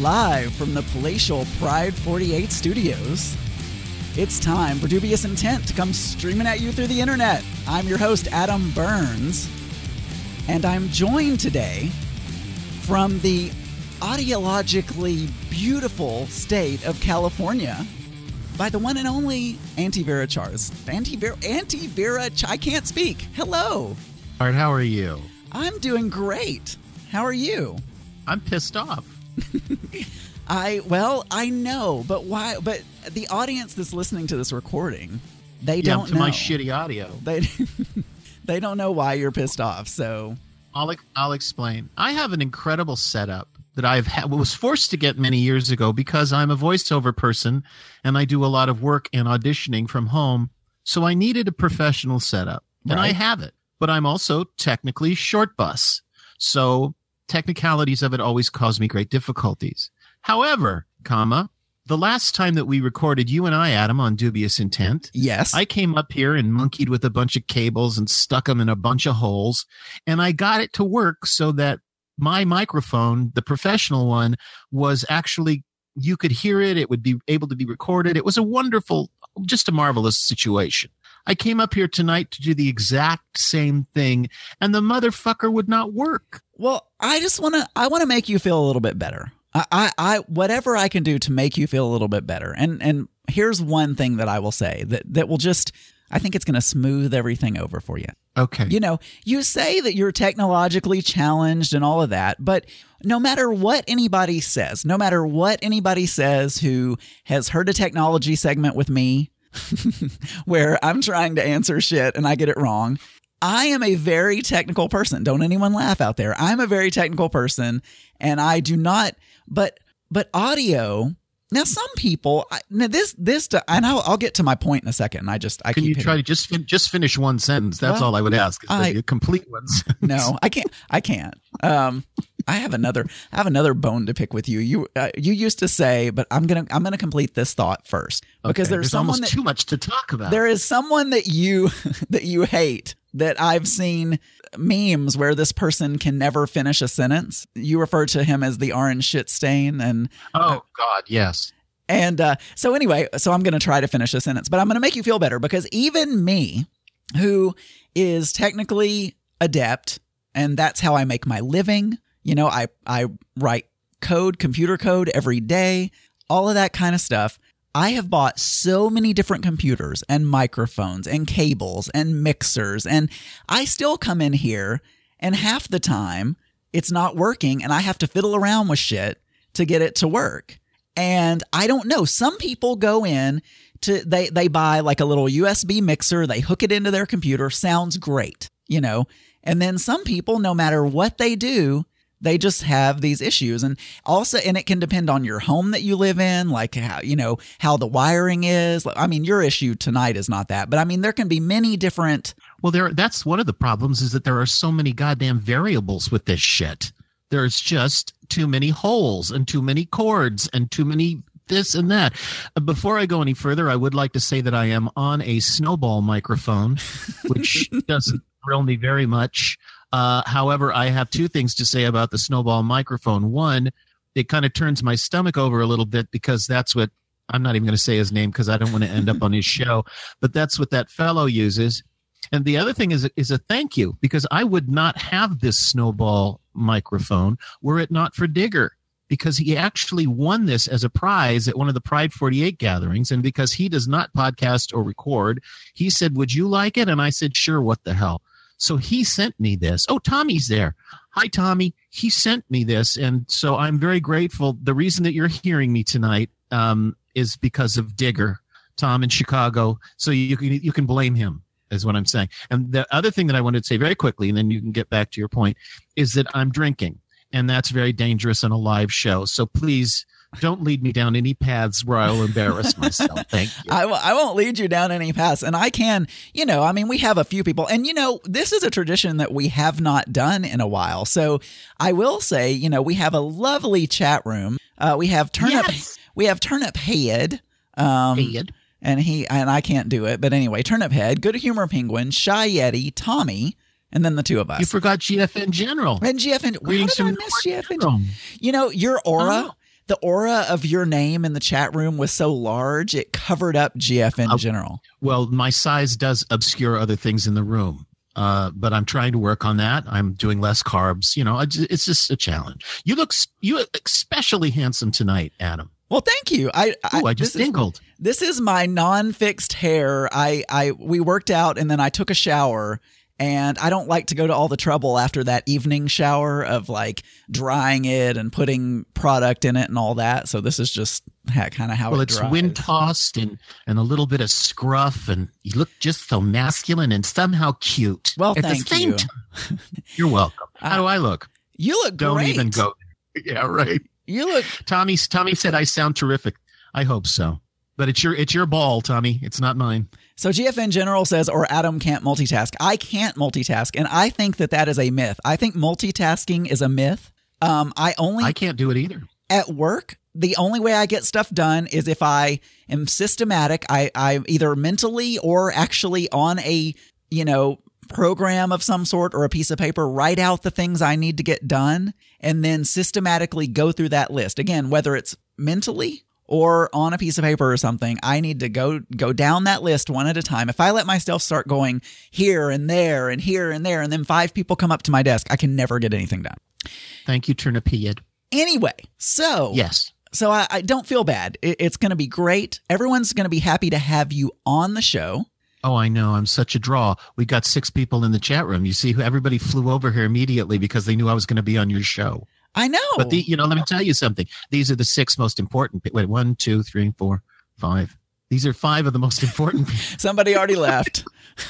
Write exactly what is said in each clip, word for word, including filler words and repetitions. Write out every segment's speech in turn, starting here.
Live from the palatial Pride forty-eight studios, it's time for Dubious Intent to come streaming at you through the internet. I'm your host, Adam Burns, and I'm joined today from the audiologically beautiful state of California by the one and only Auntie Vera Chars. Auntie Vera, Auntie Vera, Ch- I can't speak. Hello. All right, how are you? I'm doing great. How are you? I'm pissed off. I, well, I know, but why? But the audience that's listening to this recording, they yeah, don't to know. my shitty audio. They, they don't know why you're pissed off, so. I'll, I'll explain. I have an incredible setup that I've ha- was forced to get many years ago because I'm a voiceover person and I do a lot of work and auditioning from home. So I needed a professional setup, and Right. I have it. But I'm also technically short bus. So technicalities of it always cause me great difficulties. However, comma, the last time that we recorded, you and I, Adam, on Dubious Intent, Yes. I came up here and monkeyed with a bunch of cables and stuck them in a bunch of holes, and I got it to work so that my microphone, the professional one, was actually, you could hear it. It would be able to be recorded. It was a wonderful, just a marvelous situation. I came up here tonight to do the exact same thing, and the motherfucker would not work. Well, I just want to, I want to make you feel a little bit better. I, I, I, whatever I can do to make you feel a little bit better. And, and here's one thing that I will say that, that will just, I think it's going to smooth everything over for you. Okay. You know, you say that you're technologically challenged and all of that, but no matter what anybody says, no matter what anybody says who has heard a technology segment with me, where I'm trying to answer shit and I get it wrong. I am a very technical person. Don't anyone laugh out there. I'm a very technical person, and I do not, but, but audio, now some people, I, now this, this, and I'll, I'll get to my point in a second. I just, I Can keep you hitting- try to just fin- just finish one sentence? That's Well, all I would ask. Is I- a complete one sentence. No, I can't. I can't. Um, I have another. I have another bone to pick with you. You uh, you used to say, but I'm gonna I'm gonna complete this thought first because Okay, there's, someone almost that, too much to talk about. there is someone that you that you hate that I've seen memes where this person can never finish a sentence. You refer to him as the orange shit stain, and oh God, yes. and uh, so anyway, so I'm going to try to finish a sentence, but I'm going to make you feel better because even me, who is technically adept, and that's how I make my living. You know, I, I write code, computer code every day, all of that kind of stuff. I have bought so many different computers and microphones and cables and mixers, and I still come in here and half the time it's not working and I have to fiddle around with shit to get it to work. And I don't know. Some people go in to, they, they buy like a little U S B mixer. They hook it into their computer. Sounds great, you know? And then some people, no matter what they do, they just have these issues. And also, and it can depend on your home that you live in, like how, you know, how the wiring is. I mean, your issue tonight is not that, but I mean, there can be many different. Well, there. That's one of the problems is that there are so many goddamn variables with this shit. There's just too many holes and too many cords and too many this and that. Uh, Before I go any further, I would like to say that I am on a snowball microphone, which doesn't thrill me very much. Uh, however, I have two things to say about the snowball microphone. One, it kind of turns my stomach over a little bit because that's what, I'm not even going to say his name because I don't want to end up on his show, but that's what that fellow uses. And the other thing is, is a thank you, because I would not have this snowball microphone were it not for Digger, because he actually won this as a prize at one of the Pride forty-eight gatherings. And because he does not podcast or record, he said, would you like it? And I said, sure, what the hell? So he sent me this. Oh, Tommy's there. Hi, Tommy. He sent me this. And so I'm very grateful. The reason that you're hearing me tonight um, is because of Digger, Tom in Chicago. So you can, you can blame him, is what I'm saying. And the other thing that I wanted to say very quickly, and then you can get back to your point, is that I'm drinking. And that's very dangerous on a live show. So please don't lead me down any paths where I'll embarrass myself. Thank you. I w- I won't lead you down any paths. And I can, you know, I mean, we have a few people. And, you know, this is a tradition that we have not done in a while. So I will say, you know, we have a lovely chat room. Uh, we have Turnip, Yes. we have Turnip Head. Um, Head. And he, and I can't do it. But anyway, Turnip Head, Good Humor Penguin, Shy Yeti, Tommy, and then the two of us. You forgot G F N General. And G F N. How Greetings did I from miss G F N? General. You know, your aura, Oh. the aura of your name in the chat room was so large, it covered up G F N Uh, General. Well, my size does obscure other things in the room. Uh, but I'm trying to work on that. I'm doing less carbs. You know, it's just a challenge. You look, you look especially handsome tonight, Adam. Well, thank you. I I, Ooh, I just this dingled. Is, this is my non-fixed hair. I I we worked out and then I took a shower. And I don't like to go to all the trouble after that evening shower of like drying it and putting product in it and all that. So this is just kind of how well, it it's dries. wind tossed and, and a little bit of scruff, and you look just so masculine and somehow cute. Well, At thank the same you. Time. You're welcome. How do I look? You look Don't great. even go. Yeah, right. You look. Tommy. Tommy said I sound terrific. I hope so. But it's your it's your ball, Tommy. It's not mine. So G F N General says, or Adam can't multitask. I can't multitask, and I think that that is a myth. I think multitasking is a myth. Um, I only I can't do it either. At work, the only way I get stuff done is if I am systematic. I I either mentally or actually on a you know program of some sort or a piece of paper write out the things I need to get done, and then systematically go through that list again, whether it's mentally or on a piece of paper or something. I need to go go down that list one at a time. If I let myself start going here and there and here and there, and then five people come up to my desk, I can never get anything done. Thank you, Turnipiad. Anyway, so yes. So I, I don't feel bad. It, it's going to be great. Everyone's going to be happy to have you on the show. Oh, I know. I'm such a draw. We got six people in the chat room. You see, everybody flew over here immediately because they knew I was going to be on your show. I know. But the, you know, let me tell you something. These are the six most important. Wait, one, two, three, four, five. These are five of the most important. Somebody already left.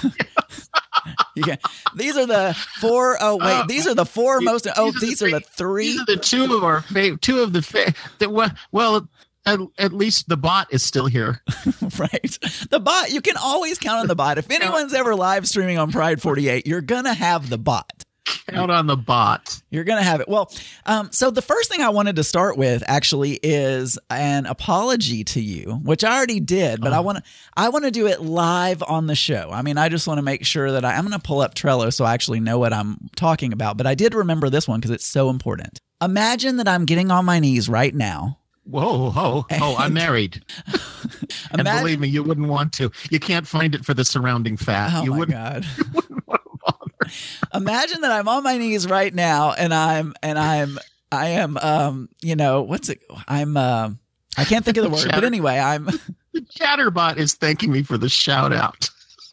You can, these are the four. Oh wait, uh, these are the four these, most. Oh, these, these are, the, are the three. These are the two of our favorite. Two of the fa- the, well, at, at least the bot is still here. Right, the bot. You can always count on the bot. If anyone's ever live streaming on Pride forty-eight, you're gonna have the bot. Count on the bot. You're going to have it. Well, um, so the first thing I wanted to start with actually is an apology to you, which I already did, but oh. I want to I want to do it live on the show. I mean, I just want to make sure that I, I'm going to pull up Trello so I actually know what I'm talking about. But I did remember this one because it's so important. Imagine that I'm getting on my knees right now. Whoa, ho, ho, I'm married. And imagine, believe me, you wouldn't want to. You can't find it for the surrounding fat. Oh, you my wouldn't, God. You wouldn't want to bother. Imagine that I'm on my knees right now and I'm, and I'm, I am, um, you know, what's it? I'm, uh, I can't think of the word, Chatter, but anyway, I'm. The Chatterbot is thanking me for the shout out.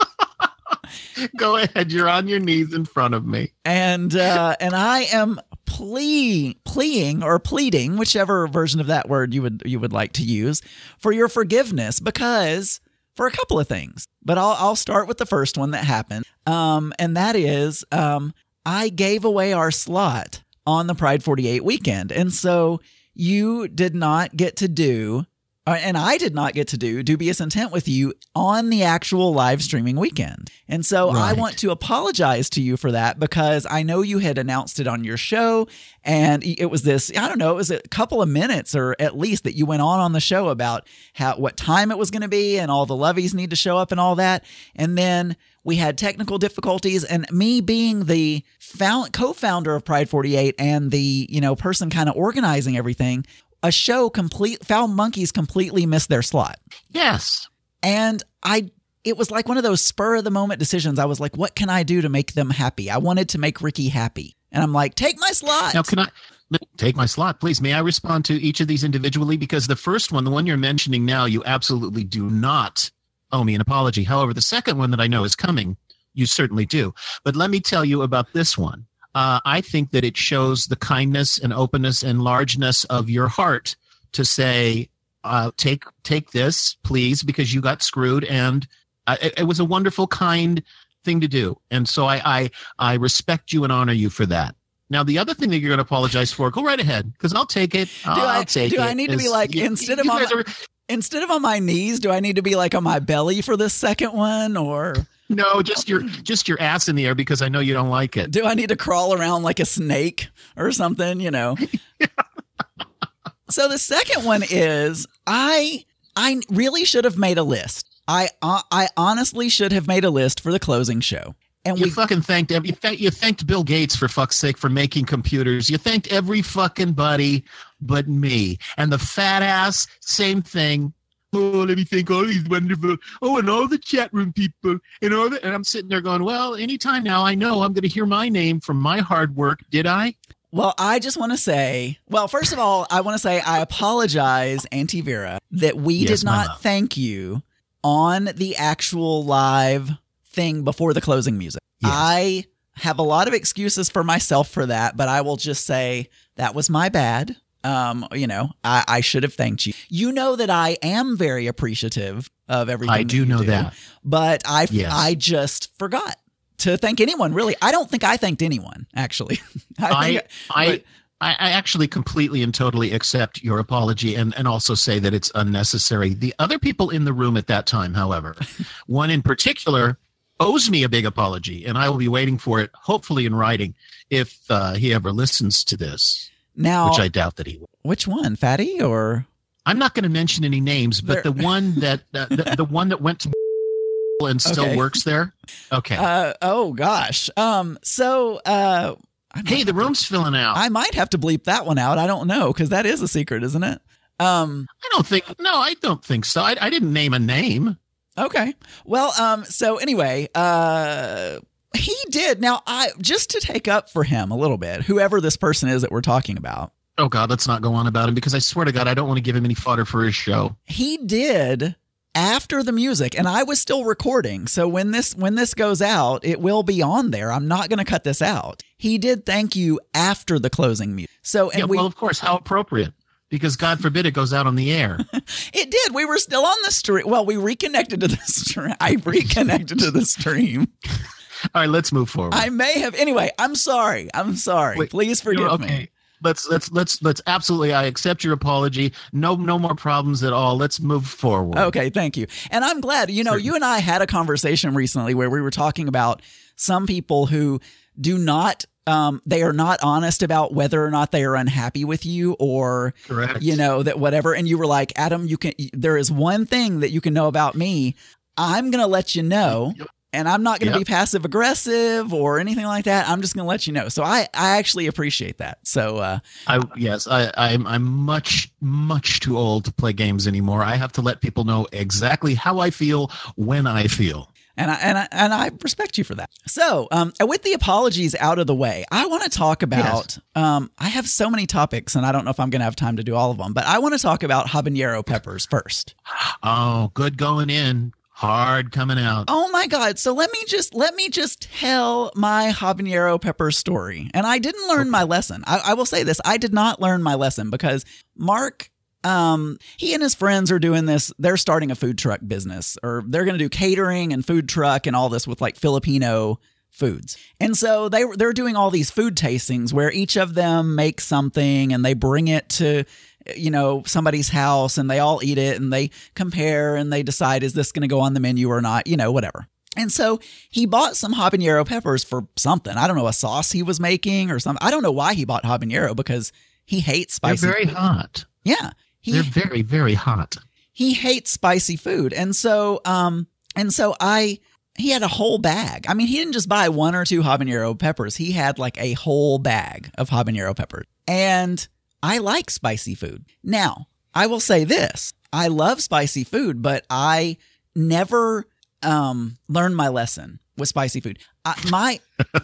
Go ahead. You're on your knees in front of me. And, uh, and I am plea, pleading or pleading, whichever version of that word you would, you would like to use, for your forgiveness, because for a couple of things, but I'll, I'll start with the first one that happened. Um, and that is, um, I gave away our slot on the Pride forty-eight weekend. And so you did not get to do, uh, and I did not get to do Dubious Intent with you on the actual live streaming weekend. And so right. I want to apologize to you for that, because I know you had announced it on your show, and it was this, I don't know, it was a couple of minutes or at least that you went on on the show about how, what time it was going to be and all the lovies need to show up and all that. And then we had technical difficulties, and me being the found, co-founder of Pride forty-eight and the, you know, person kind of organizing everything, a show complete, Foul Monkeys completely missed their slot. Yes. And I, it was like one of those spur of the moment decisions. I was like, what can I do to make them happy? I wanted to make Ricky happy. And I'm like, take my slot. Now, can I take my slot, please? May I respond to each of these individually? Because the first one, the one you're mentioning now, you absolutely do not owe me an apology. However, the second one that I know is coming, you certainly do. But let me tell you about this one. Uh, I think that it shows the kindness and openness and largeness of your heart to say, uh, take take this, please, because you got screwed. And uh, it, it was a wonderful, kind thing to do. And so I, I, I respect you and honor you for that. Now, the other thing that you're going to apologize for, go right ahead, because I'll take it. Do I'll I, take do it. I need to be like, you, instead you of on my, are, instead of on my knees, do I need to be like on my belly for this second one, or? No, just your just your ass in the air, because I know you don't like it. Do I need to crawl around like a snake or something, you know? So the second one is, I I really should have made a list. I uh, I honestly should have made a list for the closing show. And you we fucking thanked every, you thanked Bill Gates, for fuck's sake, for making computers. You thanked every fucking buddy but me. And the fat ass, same thing. Oh, let me thank all these wonderful, oh, and all the chat room people, and all that. And I'm sitting there going, well, anytime now I know I'm going to hear my name from my hard work. Did I? Well, I just want to say, well, first of all, I want to say I apologize, Auntie Vera, that we Yes, did my not love. thank you on the actual live thing before the closing music. Yes. I have a lot of excuses for myself for that, but I will just say that was my bad. Um, you know, I, I should have thanked you. You know that I am very appreciative of everything. I that do you know do, that. but I, Yes. I just forgot to thank anyone. Really, I don't think I thanked anyone. Actually, I, I, think, I, but- I, I actually completely and totally accept your apology and, and also say that it's unnecessary. The other people in the room at that time, however, one in particular owes me a big apology, and I will be waiting for it, hopefully in writing, if uh, he ever listens to this, now, which I doubt that he will. which one, Fatty or? I'm not going to mention any names, but There- the one that uh, the, the one that went to and still Okay. works there. Okay. Uh, oh gosh. Um. So, uh, I hey, might- the room's filling out. I might have to bleep that one out. I don't know because that is a secret, isn't it? Um. I don't think. No, I don't think so. I, I didn't name a name. Okay. Well. Um. So anyway. Uh. He did. Now, I just to take up for him a little bit, whoever this person is that we're talking about, Oh God, let's not go on about him because I swear to God, I don't want to give him any fodder for his show. he did after the music, and I was still recording. So when this when this goes out, it will be on there. I'm not going to cut this out. He did thank you after the closing music. So and Yeah, we well, of course, how appropriate. Because God forbid it goes out on the air. it did. We were still on the stream. Well, we reconnected to the stream. I reconnected to the stream. All right, let's move forward. I may have. Anyway, I'm sorry. I'm sorry. Wait, Please forgive okay. me. Let's let's let's let's absolutely. I accept your apology. No no more problems at all. Let's move forward. Okay, thank you. And I'm glad, you know, Certainly. you and I had a conversation recently where we were talking about some people who do not, um, they are not honest about whether or not they are unhappy with you or, Correct. you know, that whatever. And you were like, Adam, you can, there is one thing that you can know about me. I'm going to let you know. Yep. And I'm not going to Yep. be passive aggressive or anything like that. I'm just going to let you know. So I, I actually appreciate that. So, uh, I yes, I I'm I'm much much too old to play games anymore. I have to let people know exactly how I feel when I feel. And I, and I and I respect you for that. So, um, with the apologies out of the way, I want to talk about. Um, I have so many topics, and I don't know if I'm going to have time to do all of them. But I want to talk about habanero peppers first. Oh, good going in, hard coming out. Oh my God! So let me just let me just tell my habanero pepper story. And I didn't learn my lesson. I, I will say this: I did not learn my lesson because Mark. Um, he and his friends are doing this. They're starting a food truck business, or they're going to do catering and food truck and all this with like Filipino foods. And so they they're doing all these food tastings where each of them makes something and they bring it to, you know, somebody's house and they all eat it and they compare and they decide, is this going to go on the menu or not? You know, whatever. And so he bought some habanero peppers for something. I don't know, a sauce he was making or something. I don't know why he bought habanero because he hates They're spicy very food. hot. Yeah. He, They're very very hot. he hates spicy food. And so, um, and so I, he had a whole bag. I mean, he didn't just buy one or two habanero peppers. He had like a whole bag of habanero peppers. And I like spicy food. Now, I will say this. I love spicy food, but I never, um, learned my lesson with spicy food. I, my,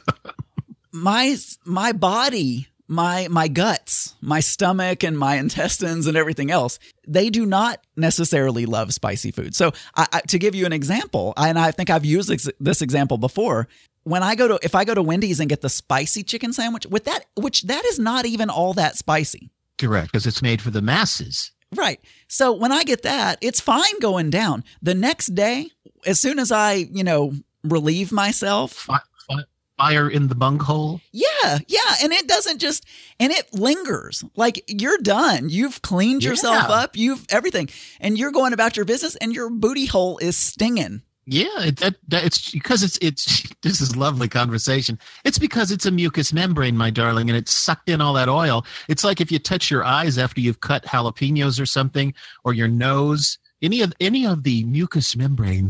my, my body, my my guts, my stomach and my intestines and everything else, they do not necessarily love spicy food. So I, I, to give you an example, and I think I've used ex- this example before, when I go to, if I go to Wendy's and get the spicy chicken sandwich with that, which that is not even all that spicy. Correct, because it's made for the masses. Right. So when I get that, it's fine going down. The next day, as soon as I, you know, relieve myself, Fi- fi- Fire in the bunghole. yeah, yeah. And it doesn't just, and it lingers. Like you're done. You've cleaned yourself Yeah. up. You've everything. And you're going about your business and your booty hole is stinging. Yeah, it, that, that it's because it's it's this is lovely conversation. It's because it's a mucous membrane, my darling, and it's sucked in all that oil. It's like if you touch your eyes after you've cut jalapenos or something, or your nose. Any of any of the mucous membranes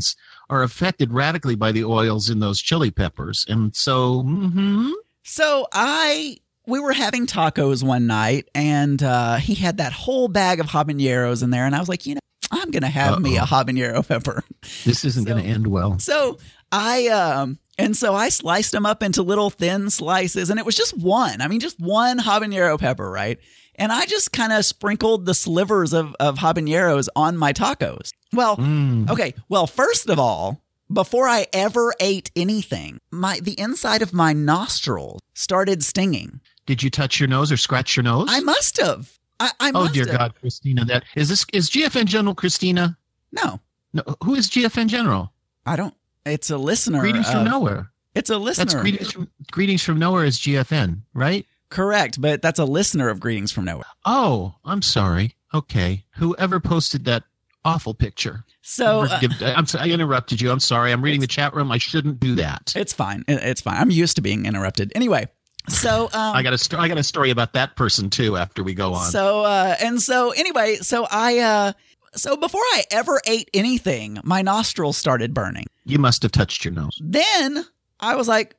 are affected radically by the oils in those chili peppers. And so, mm-hmm. So I, we were having tacos one night, and uh, he had that whole bag of habaneros in there, and I was like, you know, I'm going to have Uh-oh. me a habanero pepper. This isn't so, going to end well. So I, um, and so I sliced them up into little thin slices, and it was just one. I mean, just one habanero pepper, right? And I just kind of sprinkled the slivers of, of habaneros on my tacos. Well, mm. okay. Well, first of all, before I ever ate anything, my the inside of my nostrils started stinging. Did you touch your nose or scratch your nose? I must have. I, I oh, must dear have. God, Christina. That is this is G F N General Christina? No. No. Who is G F N General? I don't. It's a listener. Greetings of, from nowhere. It's a listener. That's greetings from, greetings from nowhere is G F N, right? Correct, but that's a listener of Greetings from Nowhere. Oh, I'm sorry. Okay. Whoever posted that awful picture. So uh, I'm sorry, I interrupted you. I'm sorry. I'm reading the chat room. I shouldn't do that. It's fine. It's fine. I'm used to being interrupted. Anyway, so um, I got a sto- I got a story about that person too after we go on. So uh, and so anyway, so I uh, so before I ever ate anything, my nostrils started burning. You must have touched your nose. Then I was like,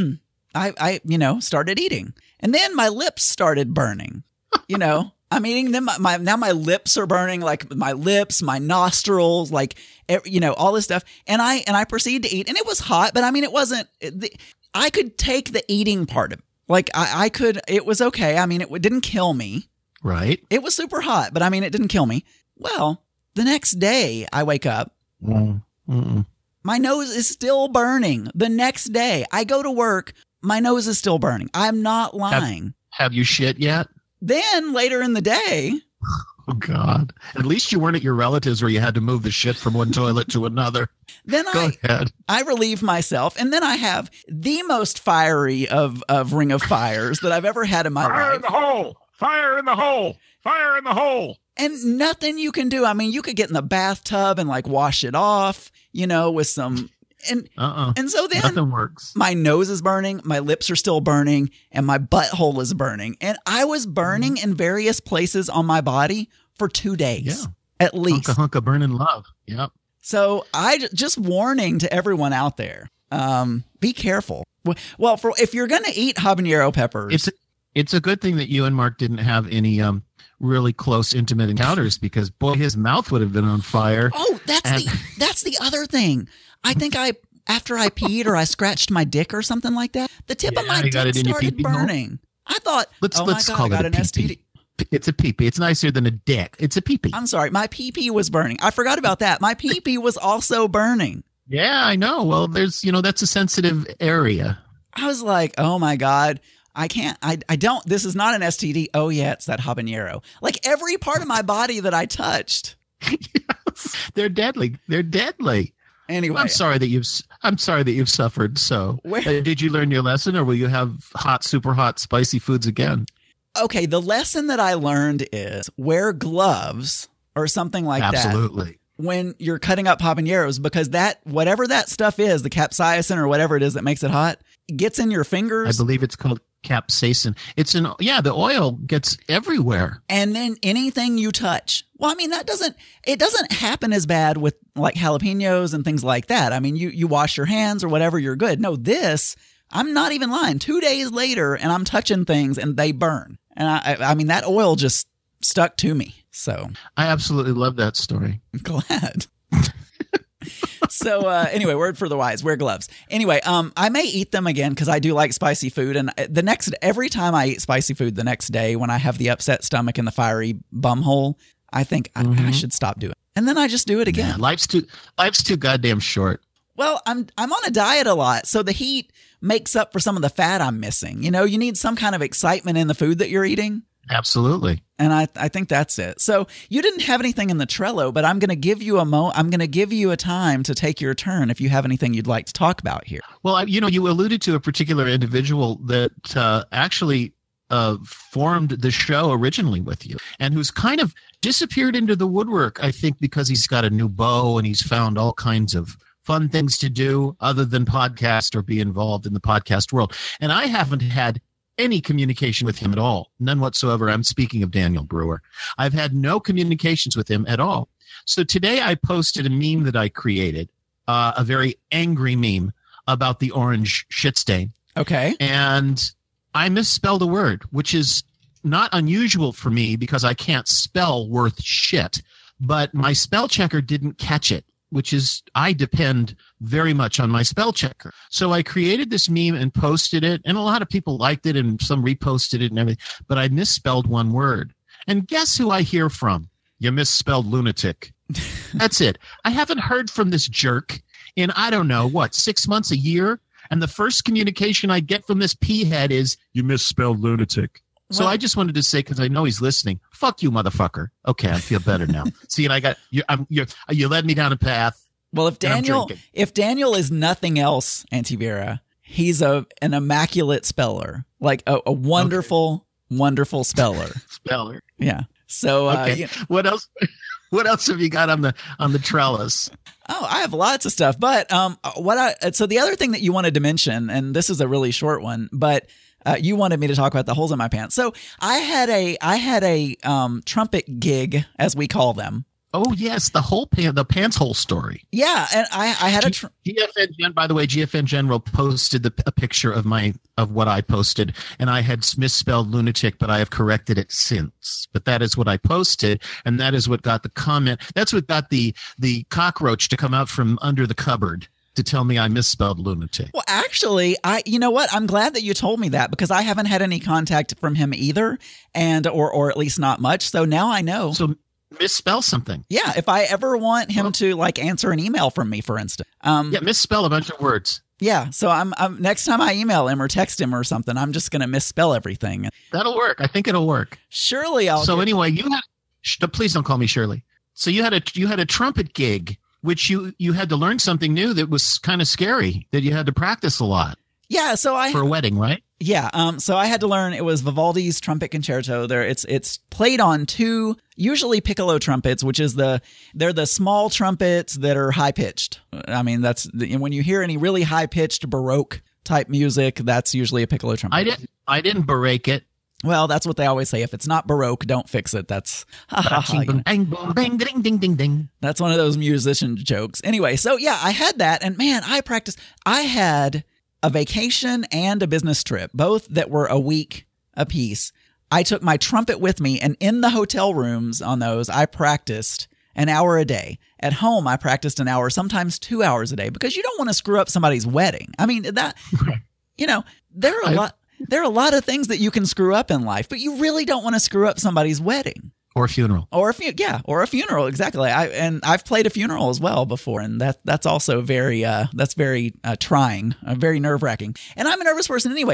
I I you know started eating. And then my lips started burning, you know, I'm eating them. My, my now my lips are burning, like my lips, my nostrils, like, you know, all this stuff. And I, and I proceeded to eat, and it was hot, but I mean, it wasn't, the, I could take the eating part of it. Like I, I could, it was okay. I mean, it didn't kill me. Right. It was super hot, but I mean, it didn't kill me. Well, the next day I wake up, mm, mm-mm. my nose is still burning. The next day I go to work. My nose is still burning. I'm not lying. Have, have you shit yet? Then later in the day. Oh, God. At least you weren't at your relatives where you had to move the shit from one toilet to another. Then Go I, ahead. I relieve myself. And then I have the most fiery of, of Ring of Fires that I've ever had in my Fire life. Fire in the hole. Fire in the hole. Fire in the hole. And nothing you can do. I mean, you could get in the bathtub and like wash it off, you know, with some... And uh-uh. and so then nothing works. My nose is burning, my lips are still burning, and my butthole is burning. And I was burning mm. in various places on my body for two days, yeah. at least. Hunka hunka burning love. Yep. So I just warning to everyone out there: um, be careful. Well, for if you're going to eat habanero peppers, it's a, it's a good thing that you and Mark didn't have any um really close intimate encounters, because boy, his mouth would have been on fire. Oh, that's and- the that's the other thing. I think I, after I peed or I scratched my dick or something like that, the tip yeah, of my dick started burning. I thought, let's, oh let's my God, call I got it a an S T D. It's a pee-pee. It's nicer than a dick. It's a pee-pee. I'm sorry. My pee-pee was burning. I forgot about that. My pee-pee was also burning. Yeah, I know. Well, there's, you know, that's a sensitive area. I was like, oh my God. I can't, I, I don't, this is not an S T D. Oh yeah, it's that habanero. Like every part of my body that I touched. Yes, they're deadly. They're deadly. Anyway, I'm sorry that you've. I'm sorry that you've suffered. So, where, uh, did you learn your lesson, or will you have hot, super hot, spicy foods again? Okay, the lesson that I learned is wear gloves or something like Absolutely. that. Absolutely. When you're cutting up habaneros, because that whatever that stuff is, the capsaicin or whatever it is that makes it hot, gets in your fingers. I believe it's called capsaicin. It's an yeah. The oil gets everywhere, and then anything you touch. Well, I mean that doesn't it doesn't happen as bad with like jalapenos and things like that. I mean, you you wash your hands or whatever, you're good. No, this I'm not even lying. Two days later, and I'm touching things and they burn. And I I mean that oil just stuck to me. So I absolutely love that story. I'm glad. So uh, anyway, word for the wise, wear gloves. Anyway, um, I may eat them again because I do like spicy food. And the next, every time I eat spicy food the next day, when I have the upset stomach and the fiery bum hole, I think mm-hmm. I, I should stop doing it. And then I just do it again. Yeah, life's too, life's too goddamn short. Well, I'm I'm on a diet a lot, so the heat makes up for some of the fat I'm missing. You know, you need some kind of excitement in the food that you're eating. Absolutely. And I, I think that's it. So you didn't have anything in the Trello, but I'm going to give you a mo. I'm going to give you a time to take your turn if you have anything you'd like to talk about here. Well, you know, you alluded to a particular individual that uh, actually uh, formed the show originally with you, and who's kind of disappeared into the woodwork, I think, because he's got a new beau and he's found all kinds of fun things to do other than podcast or be involved in the podcast world. And I haven't had any communication with him at all. None whatsoever. I'm speaking of Daniel Brewer. I've had no communications with him at all. So today I posted a meme that I created uh, a very angry meme about the orange shit stain. Okay. And I misspelled a word, which is not unusual for me because I can't spell worth shit. But my spell checker didn't catch it, which is, I depend very much on my spell checker. So I created this meme and posted it, and a lot of people liked it and some reposted it and everything, but I misspelled one word. And guess who I hear from? You misspelled lunatic. That's it. I haven't heard from this jerk in, I don't know, what, six months, a year? And the first communication I get from this p-head is, you misspelled lunatic. So well, I just wanted to say, because I know he's listening, fuck you, motherfucker. Okay, I feel better now. See, and I got you. I'm, you you led me down a path. Well, if Daniel, if Daniel is nothing else, Antivera, he's a an immaculate speller, like a, a wonderful, okay. wonderful speller. Speller. Yeah. So, uh, okay. You know, what else? What else have you got on the on the trellis? Oh, I have lots of stuff. But um, what I so the other thing that you wanted to mention, and this is a really short one, but. Uh, you wanted me to talk about the holes in my pants. So I had a I had a um, trumpet gig, as we call them. Oh yes, the whole pan, the pants hole story. Yeah, and I, I had a tr- G F N Gen. By the way, G F N General posted the, a picture of my of what I posted, and I had misspelled lunatic, but I have corrected it since. But that is what I posted, and that is what got the comment. That's what got the the cockroach to come out from under the cupboard to tell me I misspelled lunatic. Well, actually, I you know what? I'm glad that you told me that because I haven't had any contact from him either, and or or at least not much. So now I know. So misspell something. Yeah, if I ever want him well, to like answer an email from me, for instance. Um, yeah, misspell a bunch of words. Yeah, so I'm, I'm next time I email him or text him or something, I'm just going to misspell everything. That'll work. I think it'll work. Surely I'll. So get- anyway, you had. Sh- please don't call me Shirley. So you had a you had a trumpet gig. Which you, you had to learn something new that was kind of scary, that you had to practice a lot. Yeah, so I for a wedding, right? Yeah, um, so I had to learn. It was Vivaldi's Trumpet Concerto. There, it's it's played on two, usually piccolo trumpets, which is the they're the small trumpets that are high pitched. I mean, that's the, when you hear any really high pitched Baroque type music, that's usually a piccolo trumpet. I didn't I didn't Baroque it. Well, that's what they always say. If it's not Baroque, don't fix it. That's ha, ha, ha, you know. Ding, ding, ding, ding, ding. That's one of those musician jokes. Anyway, so yeah, I had that, and man, I practiced. I had a vacation and a business trip, both that were a week apiece. I took my trumpet with me, and in the hotel rooms on those, I practiced an hour a day. At home, I practiced an hour, sometimes two hours a day, because you don't want to screw up somebody's wedding. I mean, that, you know, there are a lot. There are a lot of things that you can screw up in life, but you really don't want to screw up somebody's wedding or funeral, or a fu- yeah, or a funeral. Exactly. I and I've played a funeral as well before, and that that's also very uh, that's very uh, trying, uh, very nerve wracking. And I'm a nervous person anyway.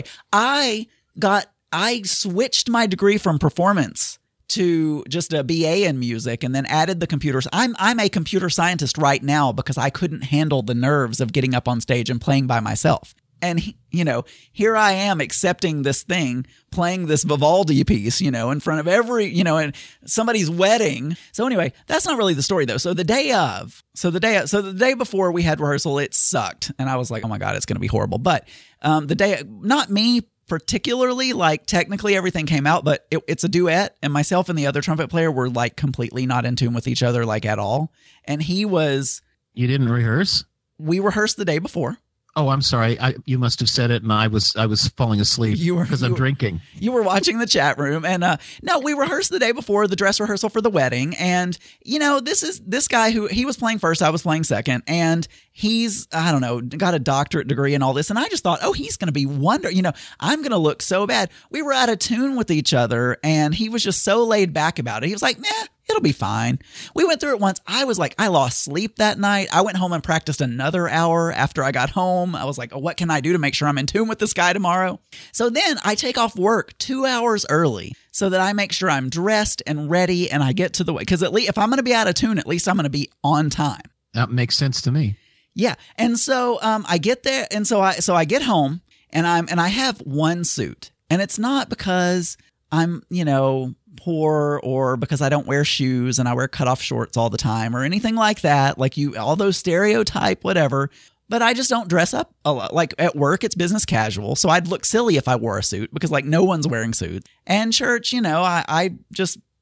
I got I switched my degree from performance to just a B A in music, and then added the computers. I'm I'm a computer scientist right now because I couldn't handle the nerves of getting up on stage and playing by myself. And, you know, here I am accepting this thing, playing this Vivaldi piece, you know, in front of every, you know, and somebody's wedding. So anyway, that's not really the story, though. So the day of, so the day, so the day before we had rehearsal, it sucked. And I was like, oh my God, it's going to be horrible. But um, the day, not me particularly, like technically everything came out, but it, it's a duet. And myself and the other trumpet player were like completely not in tune with each other, like at all. And he was. You didn't rehearse? We rehearsed the day before. Oh, I'm sorry. I, you must have said it, and I was I was falling asleep because I'm were, drinking. You were watching the chat room, and uh, no, we rehearsed the day before, the dress rehearsal for the wedding, and you know, this is this guy who he was playing first, I was playing second, and he's I don't know, got a doctorate degree and all this, and I just thought, oh, he's going to be wonder, you know, I'm going to look so bad. We were out of tune with each other, and he was just so laid back about it. He was like, nah. It'll be fine. We went through it once. I was like, I lost sleep that night. I went home and practiced another hour after I got home. I was like, oh, what can I do to make sure I'm in tune with this guy tomorrow? So then I take off work two hours early so that I make sure I'm dressed and ready and I get to the way. Because at least if I'm going to be out of tune, at least I'm going to be on time. That makes sense to me. Yeah. And so um, I get there. And so I so I get home and I'm and I have one suit. And it's not because I'm, you know, poor or because I don't wear shoes and I wear cutoff shorts all the time or anything like that. Like you, all those stereotype, whatever. But I just don't dress up a lot. Like at work, it's business casual. So I'd look silly if I wore a suit because like no one's wearing suits. And church, you know, I, I just,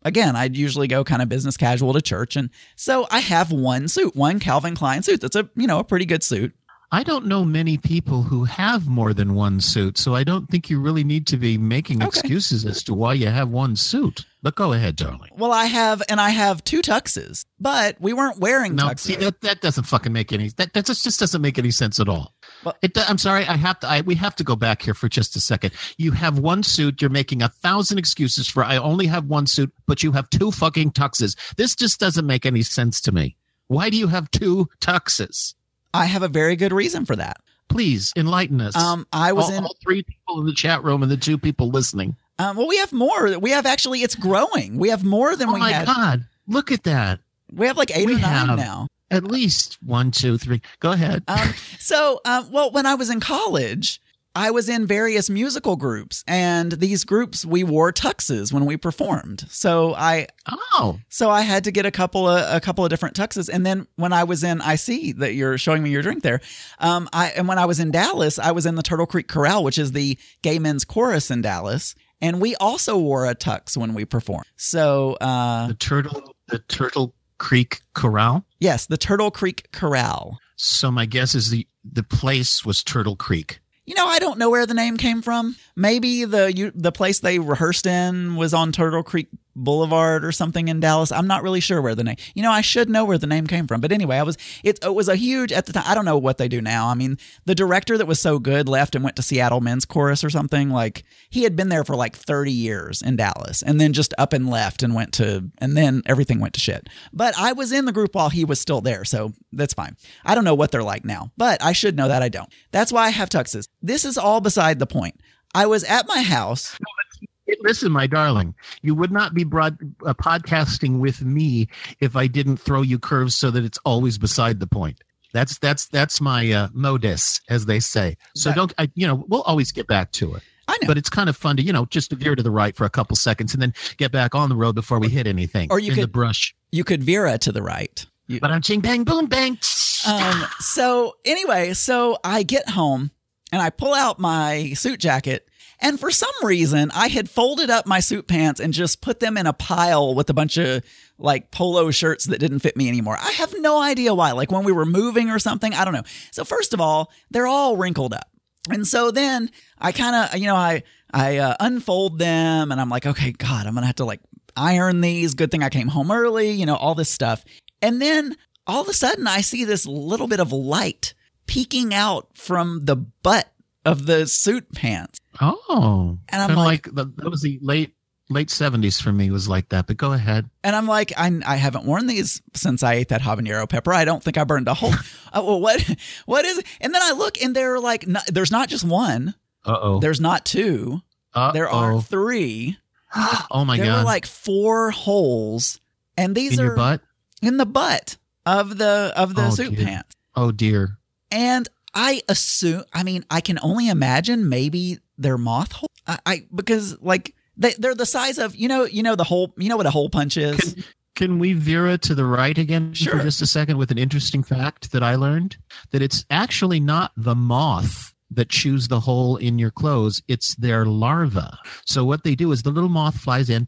again, I'd usually go kind of business casual to church. And so I have one suit, one Calvin Klein suit. That's a, you know, a pretty good suit. I don't know many people who have more than one suit, so I don't think you really need to be making Okay. excuses as to why you have one suit. But go ahead, darling. Well, I have, and I have two tuxes, but we weren't wearing No, tuxes. see, that, that doesn't fucking make any, that, that just, just doesn't make any sense at all. Well- It, I'm sorry, I have to, I, we have to go back here for just a second. You have one suit, you're making a thousand excuses for, I only have one suit, but you have two fucking tuxes. This just doesn't make any sense to me. Why do you have two tuxes? I have a very good reason for that. Please enlighten us. Um, I was all, in. all three people in the chat room and the two people listening. Um, well, we have more. We have actually, it's growing. We have more than Oh we my had. God. Look at that. We have like eight We or nine have- now. At least one, two, three. Go ahead. Um, so, um, well, when I was in college, I was in various musical groups, and these groups we wore tuxes when we performed. So I, oh, so I had to get a couple of a couple of different tuxes. And then when I was in, I see that you're showing me your drink there. Um, I and when I was in Dallas, I was in the Turtle Creek Chorale, which is the gay men's chorus in Dallas, and we also wore a tux when we performed. So, uh, the turtle, the Turtle Creek Corral. yes, the Turtle Creek Chorale. So my guess is the the place was Turtle Creek. You know, I don't know where the name came from. Maybe the you, the place they rehearsed in was on Turtle Creek Boulevard or something in Dallas. I'm not really sure where the name. You know, I should know where the name came from. But anyway, I was it, it was a huge at the time. I don't know what they do now. I mean, the director that was so good left and went to Seattle Men's Chorus or something. Like he had been there for like thirty years in Dallas, and then just up and left and went to, and then everything went to shit. But I was in the group while he was still there, so that's fine. I don't know what they're like now, but I should know that I don't. That's why I have tuxes. This is all beside the point. I was at my house. Listen, my darling, you would not be broad, uh, podcasting with me if I didn't throw you curves so that it's always beside the point. That's that's that's my uh, modus, as they say. So That- don't, I, you know, we'll always get back to it. I know. But it's kind of fun to, you know, just to veer to the right for a couple seconds and then get back on the road before we hit anything Or you in the could- brush. You could Vera to the right. You- But I'm ching bang boom bang. Um, so anyway, so I get home and I pull out my suit jacket, and for some reason I had folded up my suit pants and just put them in a pile with a bunch of like polo shirts that didn't fit me anymore. I have no idea why, like when we were moving or something, I don't know. So first of all, they're all wrinkled up. And so then I kind of, you know, I, I uh, unfold them and I'm like, okay, God, I'm going to have to like iron these. Good thing I came home early, you know, all this stuff. And then all of a sudden I see this little bit of light peeking out from the butt of the suit pants. Oh, And I'm kinda like- the, that was the late late seventies for me, was like that. But go ahead. And I'm like, I, I haven't worn these since I ate that habanero pepper. I don't think I burned a hole. uh, well, what, what is it? And then I look and they're like, no, there's not just one. Uh oh. There's not two. There are three. Oh my there god. were like four holes. And these in are your butt. in the butt of the, of the Oh, suit dear. pants. Oh dear. And I assume, I mean, I can only imagine maybe they're moth hole. I, I because like they they're the size of, you know, you know the hole, you know what a hole punch is. Can, can we Vera to the right again Sure. for just a second with an interesting fact that I learned? That it's actually not the moth that chews the hole in your clothes, it's their larva. So what they do is the little moth flies in,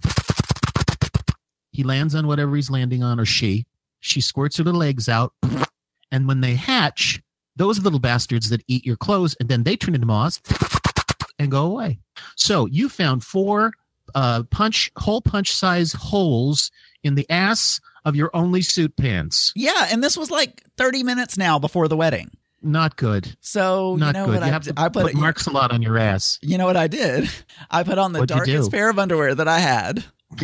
he lands on whatever he's landing on, or she. She squirts her little eggs out, and when they hatch, those little bastards that eat your clothes, and then they turn into moths and go away. So you found four uh, punch hole punch size holes in the ass of your only suit pants. Yeah, and this was like thirty minutes now before the wedding. Not good. So Not you know good. what You I, have to I put, put marks a lot on your ass. you know what I did? I put on the What'd you darkest do? pair of underwear that I had,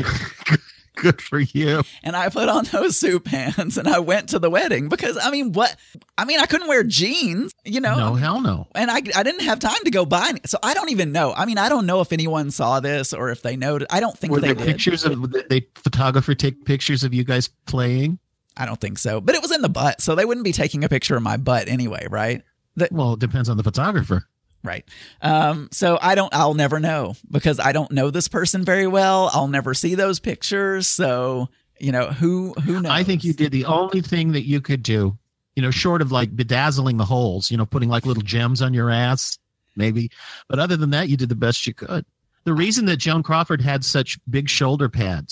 Good for you. and I put on those suit pants, and I went to the wedding because I mean, what? I mean, I couldn't wear jeans, you know. No, hell no. And I, I didn't have time to go buy any. So I don't even know. I mean, I don't know if anyone saw this or if they noted. I don't think Were they there did. pictures of did the photographer take pictures of you guys playing? I don't think so. But it was in the butt, so they wouldn't be taking a picture of my butt anyway, right? Well, it depends on the photographer. Right. Um, so I don't, I'll never know because I don't know this person very well. I'll never see those pictures. So, you know, who, who knows? I think you did the only thing that you could do, you know, short of like bedazzling the holes, you know, putting like little gems on your ass, maybe. But other than that, you did the best you could. The reason that Joan Crawford had such big shoulder pads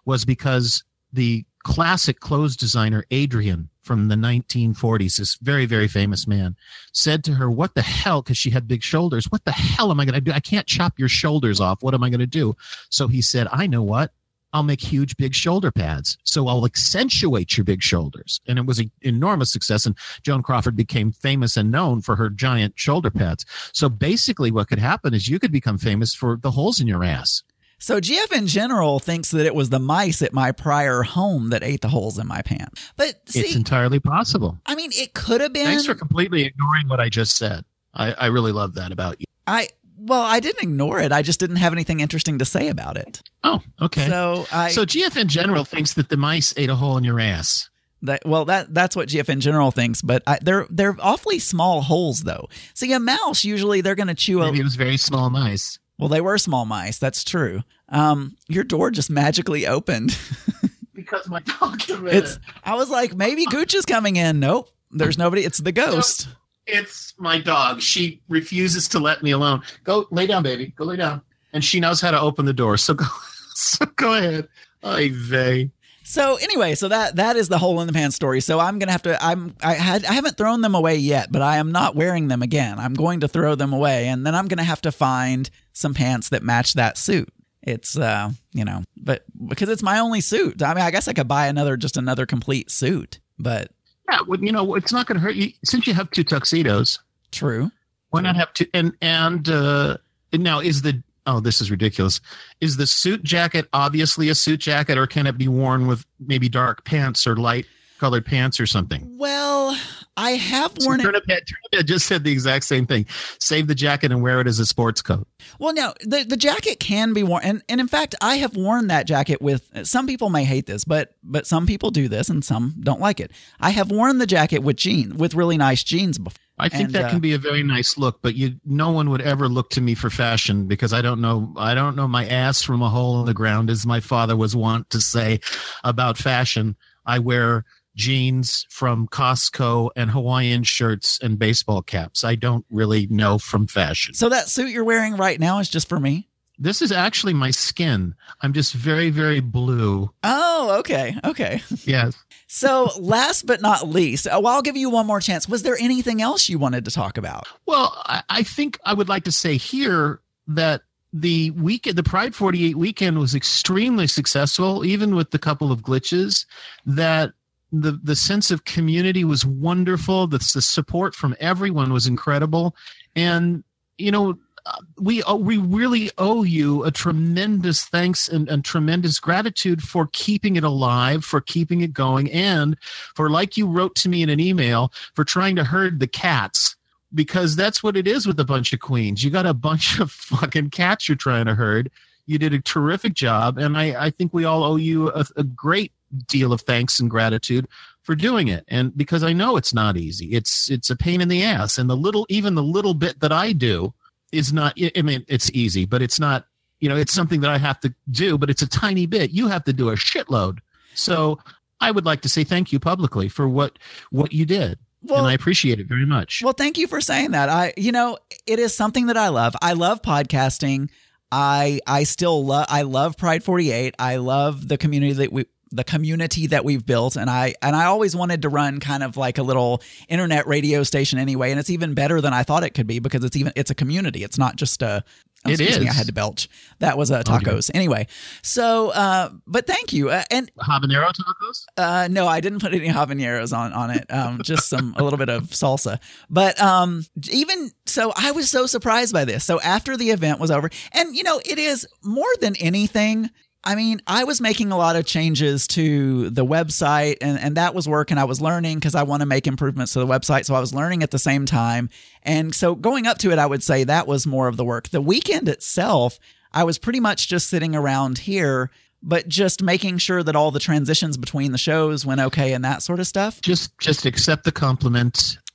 was because the classic clothes designer Adrian from the nineteen forties, this very, very famous man, said to her, what the hell, because she had big shoulders, what the hell am I going to do? I can't chop your shoulders off. What am I going to do? So he said, I know what. I'll make huge, big shoulder pads. So I'll accentuate your big shoulders. And it was an enormous success. And Joan Crawford became famous and known for her giant shoulder pads. So basically what could happen is you could become famous for the holes in your ass. So G F in general thinks that it was the mice at my prior home that ate the holes in my pants. But see, it's entirely possible. I mean, it could have been. Thanks for completely ignoring what I just said. I, I really love that about you. I Well, I didn't ignore it. I just didn't have anything interesting to say about it. Oh, okay. So I so G F in general thinks that the mice ate a hole in your ass. That, well, that that's what G F in general thinks, but I, they're they're awfully small holes, though. See, a mouse usually they're going to chew. Maybe a, it was very small mice. Well, they were small mice. That's true. Um, your door just magically opened. Because my dog came in. It's. I was like, maybe Gooch is coming in. Nope, there's nobody. It's the ghost. No, it's my dog. She refuses to let me alone. Go lay down, baby. Go lay down. And she knows how to open the door. So go. So go ahead. Ay vey. So anyway, so that that is the hole in the pants story. So I'm gonna have to. I'm. I had. I haven't thrown them away yet, but I am not wearing them again. I'm going to throw them away, and then I'm gonna have to find some pants that match that suit. It's uh, you know, but because it's my only suit. I mean, I guess I could buy another, just another complete suit, but yeah, well, you know, it's not going to hurt you since you have two tuxedos. True. Why not have two? And and uh, now is the oh, this is ridiculous. Is the suit jacket obviously a suit jacket, or can it be worn with maybe dark pants or light colored pants or something? Well, I have worn so it. Turniphead, Turniphead just said the exact same thing. Save the jacket and wear it as a sports coat. Well, no, the, the jacket can be worn. And, and in fact, I have worn that jacket with, some people may hate this, but but some people do this and some don't like it. I have worn the jacket with jeans, with really nice jeans before. I think and, that uh, can be a very nice look, but you, no one would ever look to me for fashion because I don't know, I don't know my ass from a hole in the ground, as my father was wont to say about fashion. I wear jeans from Costco and Hawaiian shirts and baseball caps. I don't really know from fashion. So that suit you're wearing right now is just for me? This is actually my skin. I'm just very, very blue. Oh, okay. Okay. Yes. So last but not least, uh, well, I'll give you one more chance. Was there anything else you wanted to talk about? Well, I, I think I would like to say here that the weekend, the Pride forty-eight weekend was extremely successful, even with the couple of glitches. That the the sense of community was wonderful. The, the support from everyone was incredible, and you know. We uh, we really owe you a tremendous thanks and, and tremendous gratitude for keeping it alive, for keeping it going, and for, like you wrote to me in an email, for trying to herd the cats, because that's what it is with a bunch of queens. You got a bunch of fucking cats you're trying to herd. You did a terrific job, and I, I think we all owe you a, a great deal of thanks and gratitude for doing it. And because I know it's not easy, it's it's a pain in the ass, and the little even the little bit that I do is not, I mean, it's easy, but it's not, you know, it's something that I have to do, but it's a tiny bit. You have to do a shitload. So I would like to say thank you publicly for what, what you did. Well, and I appreciate it very much. Well, thank you for saying that. I, you know, it is something that I love. I love podcasting. I, I still love, I love Pride forty-eight. I love the community that we, the community that we've built. And I, and I always wanted to run kind of like a little internet radio station anyway. And it's even better than I thought it could be because it's even, it's a community. It's not just a, oh, it excuse is. me, I had to belch. That was uh, tacos. Oh, anyway. So, uh, but thank you. Uh, and habanero tacos? Uh, no, I didn't put any habaneros on, on it. Um, just some, a little bit of salsa, but, um, even so I was so surprised by this. So after the event was over, and you know, it is more than anything, I mean, I was making a lot of changes to the website, and, and that was work, and I was learning because I want to make improvements to the website. So I was learning at the same time. And so going up to it, I would say that was more of the work. The weekend itself, I was pretty much just sitting around here, but just making sure that all the transitions between the shows went okay and that sort of stuff. Just just accept the compliment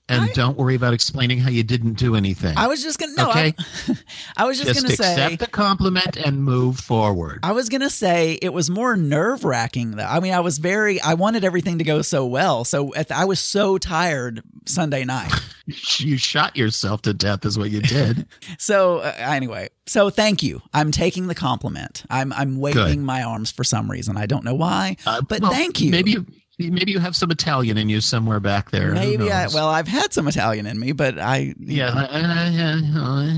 And I, don't worry about explaining how you didn't do anything. I was just gonna no. Okay? I, I was just, just gonna say accept the compliment and move forward. I was gonna say it was more nerve wracking though. I mean, I was very. I wanted everything to go so well. So at the, I was so tired Sunday night. You shot yourself to death, is what you did. So uh, anyway, so thank you. I'm taking the compliment. I'm I'm waving Good. my arms for some reason. I don't know why, Uh, but well, thank you. Maybe you, maybe you have some Italian in you somewhere back there. Who Maybe I. knows? Well, I've had some Italian in me, but I. Yeah.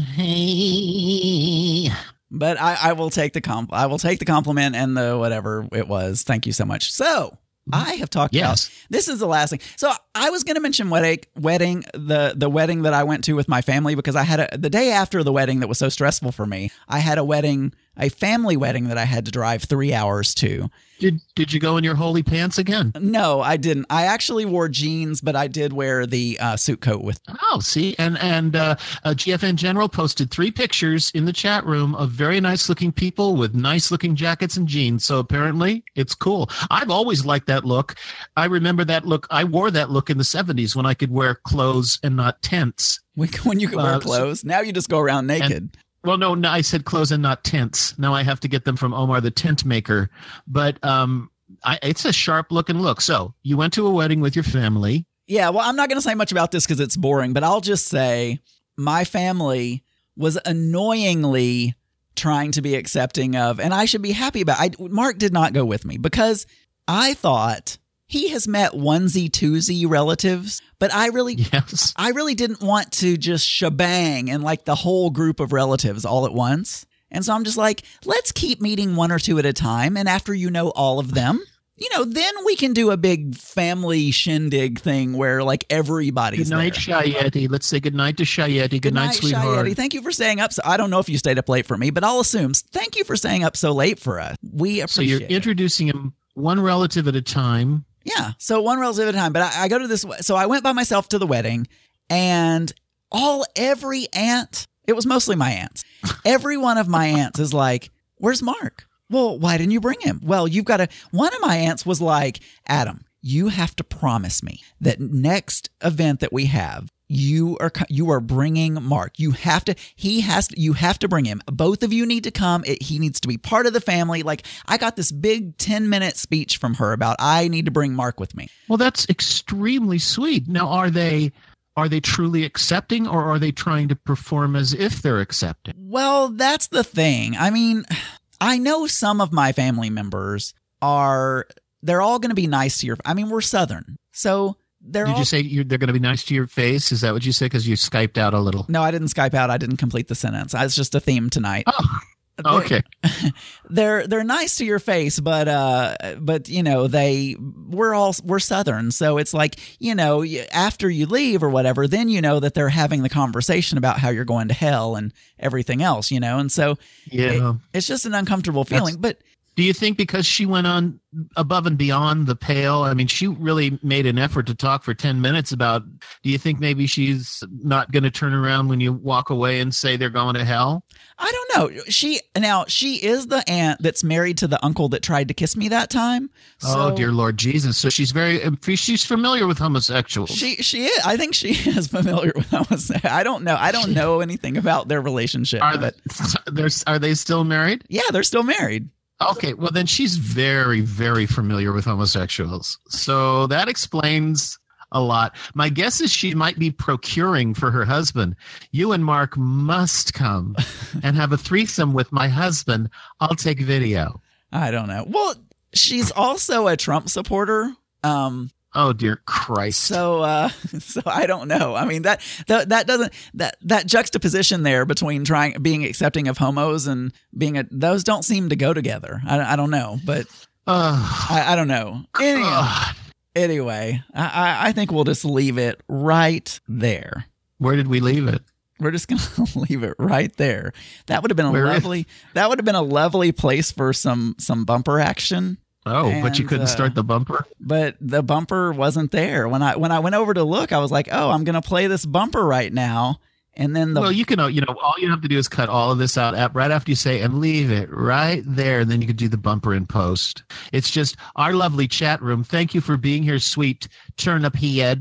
Hey. But I, I will take the comp. I will take the compliment and the whatever it was. Thank you so much. So I have talked Yes. about. This is the last thing. So I was going to mention wedding, wedding the the wedding that I went to with my family because I had a, the day after the wedding that was so stressful for me. I had a wedding, a family wedding that I had to drive three hours to. Did Did you go in your holy pants again? No, I didn't. I actually wore jeans, but I did wear the uh, suit coat with. Oh, see, and and uh, uh, G F N General posted three pictures in the chat room of very nice looking people with nice looking jackets and jeans. So apparently, it's cool. I've always liked that look. I remember that look. I wore that look in the seventies when I could wear clothes and not tents. When you could wear Uh, clothes, now you just go around naked. And, well, no, no, I said clothes and not tents. Now I have to get them from Omar the tent maker. But um, I, it's a sharp looking look. So you went to a wedding with your family. Yeah, well, I'm not going to say much about this because it's boring, but I'll just say my family was annoyingly trying to be accepting of, and I should be happy about. I Mark did not go with me because I thought he has met onesie twosie relatives, but I really, Yes. I really didn't want to just shebang and like the whole group of relatives all at once. And so I'm just like, let's keep meeting one or two at a time, and after you know all of them, you know, then we can do a big family shindig thing where like everybody's Good night, there. Shayeti. Let's say good night to Shayeti. Good, Good night, night, sweetheart. Shayeti. Thank you for staying up. So I don't know if you stayed up late for me, but I'll assume. Thank you for staying up so late for us. We appreciate So you're it. introducing him one relative at a time. Yeah. So one relative at a time. But I, I go to this. So I went by myself to the wedding, and all every aunt, it was mostly my aunts. Every one of my aunts is like, "Where's Mark? Well, why didn't you bring him? Well, you've got to." One of my aunts was like, "Adam, you have to promise me that next event that we have, you are you are bringing Mark. You have to. He has to. You have to bring him. Both of you need to come. It, he needs to be part of the family." Like I got this big ten minute speech from her about I need to bring Mark with me. Well, that's extremely sweet. Now, are they are they truly accepting, or are they trying to perform as if they're accepting? Well, that's the thing. I mean, I know some of my family members are. They're all going to be nice to your. I mean, we're Southern, so. They're Did all, you say you're, they're going to be nice to your face? Is that what you said? Because you Skyped out a little. No, I didn't Skype out. I didn't complete the sentence. It's just a theme tonight. Oh, okay. They're, they're they're nice to your face, but uh, but you know they we're all we're Southern, so it's like you know after you leave or whatever, then you know that they're having the conversation about how you're going to hell and everything else, you know, and so Yeah. it, it's just an uncomfortable feeling. But Do you think because she went on above and beyond the pale? I mean, she really made an effort to talk for ten minutes about, do you think maybe she's not going to turn around when you walk away and say they're going to hell? I don't know. She now she is the aunt that's married to the uncle that tried to kiss me that time. Oh, So dear Lord Jesus. So she's very, she's familiar with homosexuals. She she is. I think she is familiar with homosexuality. I don't know. I don't know anything about their relationship. Are but they, there's, are they still married? yeah, they're still married. Okay, well then she's very, very familiar with homosexuals. So that explains a lot. My guess is she might be procuring for her husband. You and Mark must come and have a threesome with my husband. I'll take video. I don't know. Well, she's also a Trump supporter. Um, Oh dear Christ. so uh, so I don't know. I mean that that that doesn't that that juxtaposition there between trying being accepting of homos and being a those don't seem to go together. I, I don't know, but Oh, I, I don't know. Anyway, God. anyway I, I I think we'll just leave it right there. Where did we leave it? We're just gonna leave it right there. That would have been a Where is- lovely. That would have been a lovely place for some some bumper action. Oh, but you And, couldn't uh, start the bumper? But the bumper wasn't there when I when I went over to look. I was like, oh, I'm gonna play this bumper right now, and then the Well, you can, uh, you know, all you have to do is cut all of this out at, right after you say, and leave it right there. And then you can do the bumper in post. It's just our lovely chat room. Thank you for being here, sweet turnip head.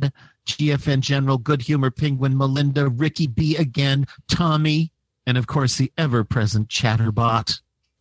G F N General, Good Humor Penguin, Melinda, Ricky B again, Tommy, and of course the ever-present Chatterbot.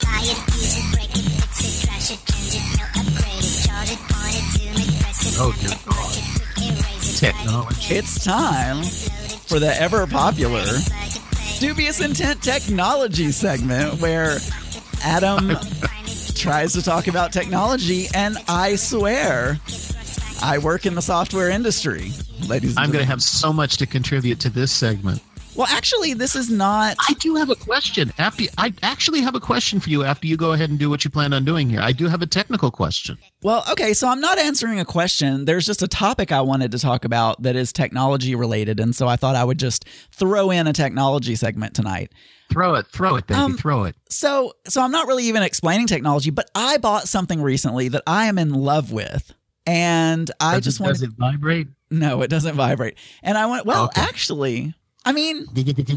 Oh, dear God. Technology. It's time for the ever-popular Dubious Intent Technology segment where Adam tries to talk about technology, and I swear I work in the software industry, ladies and I'm going to gentlemen. have so much to contribute to this segment. Well, actually, this is not... I do have a question. After I actually have a question for you after you go ahead and do what you plan on doing here. I do have a technical question. Well, okay, so I'm not answering a question. There's just a topic I wanted to talk about that is technology related, and so I thought I would just throw in a technology segment tonight. Throw it, throw it, baby, Um, throw it. So, so I'm not really even explaining technology, but I bought something recently that I am in love with, and I Does just it, want does it vibrate? No, it doesn't vibrate. And I went, well, Okay. actually, I mean,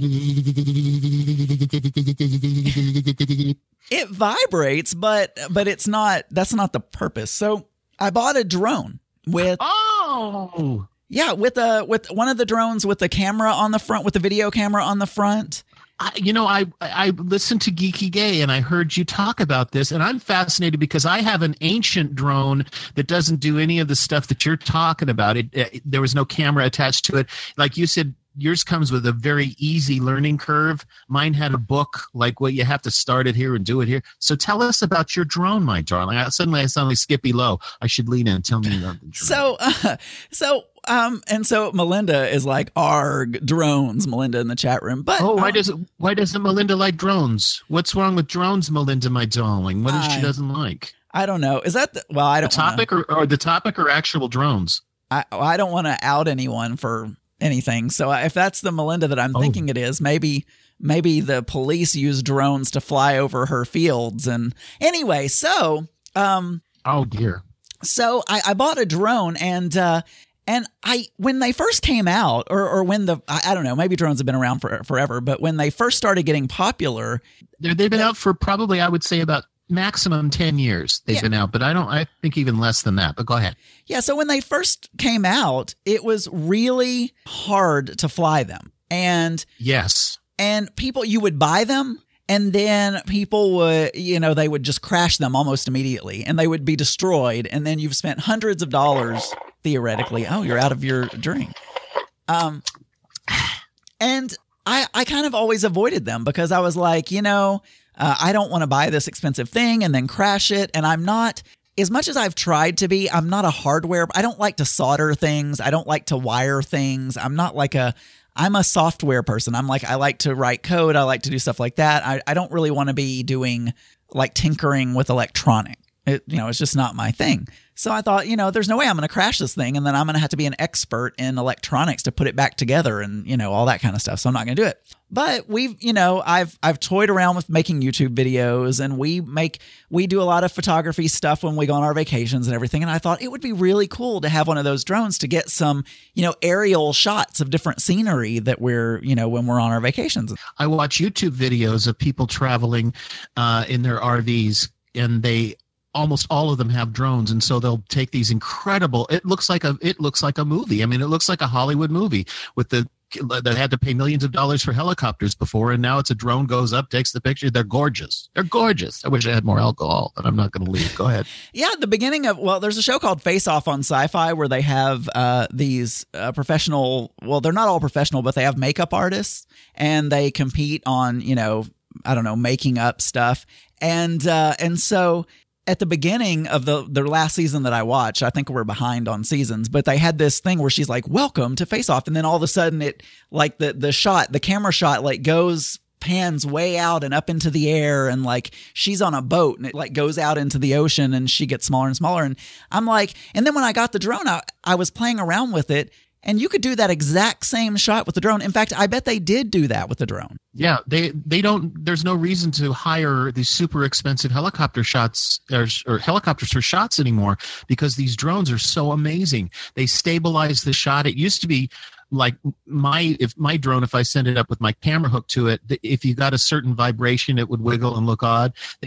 it vibrates, but but it's not. That's not the purpose. So I bought a drone with Oh, yeah, with a with one of the drones with the camera on the front, with the video camera on the front. I, you know, I I listened to Geeky Gay and I heard you talk about this, and I'm fascinated because I have an ancient drone that doesn't do any of the stuff that you're talking about. It, it there was no camera attached to it, like you said. Yours comes with a very easy learning curve. Mine had a book, like, well, you have to start it here and do it here. So tell us about your drone, my darling. I, suddenly I sound like Skippy Lowe. I should lean in and tell me about the drone. So, uh, so, um, and so Melinda is like, "Arg, drones," Melinda in the chat room. But Oh, why um, does it, why doesn't Melinda like drones? What's wrong with drones, Melinda, my darling? What is I- she doesn't like? I don't know. Is that the, well? I The don't wanna- topic or, or the topic or actual drones? I I don't want to out anyone for anything. So if that's the Melinda that I'm Oh. thinking it is, maybe maybe the police use drones to fly over her fields. And anyway, so um Oh dear. so I, I bought a drone, and uh and I when they first came out, or or when the I, I don't know, maybe drones have been around for forever, but when they first started getting popular, They're, they've been out for probably, I would say, about maximum ten years they've Yeah. been out, but I don't, I think even less than that, but go ahead. yeah, so when they first came out, it was really hard to fly them. And Yes. and people, you would buy them, and then people would, you know, they would just crash them almost immediately, and they would be destroyed, and then you've spent hundreds of dollars theoretically. Oh, you're out of your drink. Um, and I, I kind of always avoided them because I was like, you know, uh, I don't want to buy this expensive thing and then crash it. And I'm not, as much as I've tried to be, I'm not a hardware. I don't like to solder things. I don't like to wire things. I'm not like a, I'm a software person. I'm like, I like to write code. I like to do stuff like that. I, I don't really want to be doing like tinkering with electronic. It, you know, it's just not my thing. So I thought, you know, there's no way I'm going to crash this thing, and then I'm going to have to be an expert in electronics to put it back together, and you know, all that kind of stuff. So I'm not going to do it. But we've, you know, I've I've toyed around with making YouTube videos, and we make we do a lot of photography stuff when we go on our vacations and everything. And I thought it would be really cool to have one of those drones to get some, you know, aerial shots of different scenery that we're, you know, when we're on our vacations. I watch YouTube videos of people traveling uh, in their R Vs, and they almost all of them have drones, and so they'll take these incredible. It looks like a it looks like a movie. I mean, it looks like a Hollywood movie with the that had to pay millions of dollars for helicopters before, and now it's a drone goes up, takes the picture. They're gorgeous. They're gorgeous. I wish I had more alcohol, but I'm not going to leave. Go ahead. Yeah, the beginning of, well, there's a show called Face Off on Sci-Fi where they have uh, these uh, professional, well, they're not all professional, but they have makeup artists, and they compete on, you know, I don't know, making up stuff. And uh, and so at the beginning of the their last season that I watched, I think we're behind on seasons, but they had this thing where she's like, "Welcome to Face Off," and then all of a sudden it, like the the shot, the camera shot, like goes pans way out and up into the air, and like she's on a boat, and it like goes out into the ocean, and she gets smaller and smaller, and I'm like, and then when I got the drone, I, I was playing around with it. And you could do that exact same shot with the drone. In fact, I bet they did do that with the drone. Yeah, they they don't. There's no reason to hire these super expensive helicopter shots or, or helicopters for shots anymore, because these drones are so amazing. They stabilize the shot. It used to be like my if my drone, if I send it up with my camera hook to it, if you got a certain vibration, it would wiggle and look odd. They've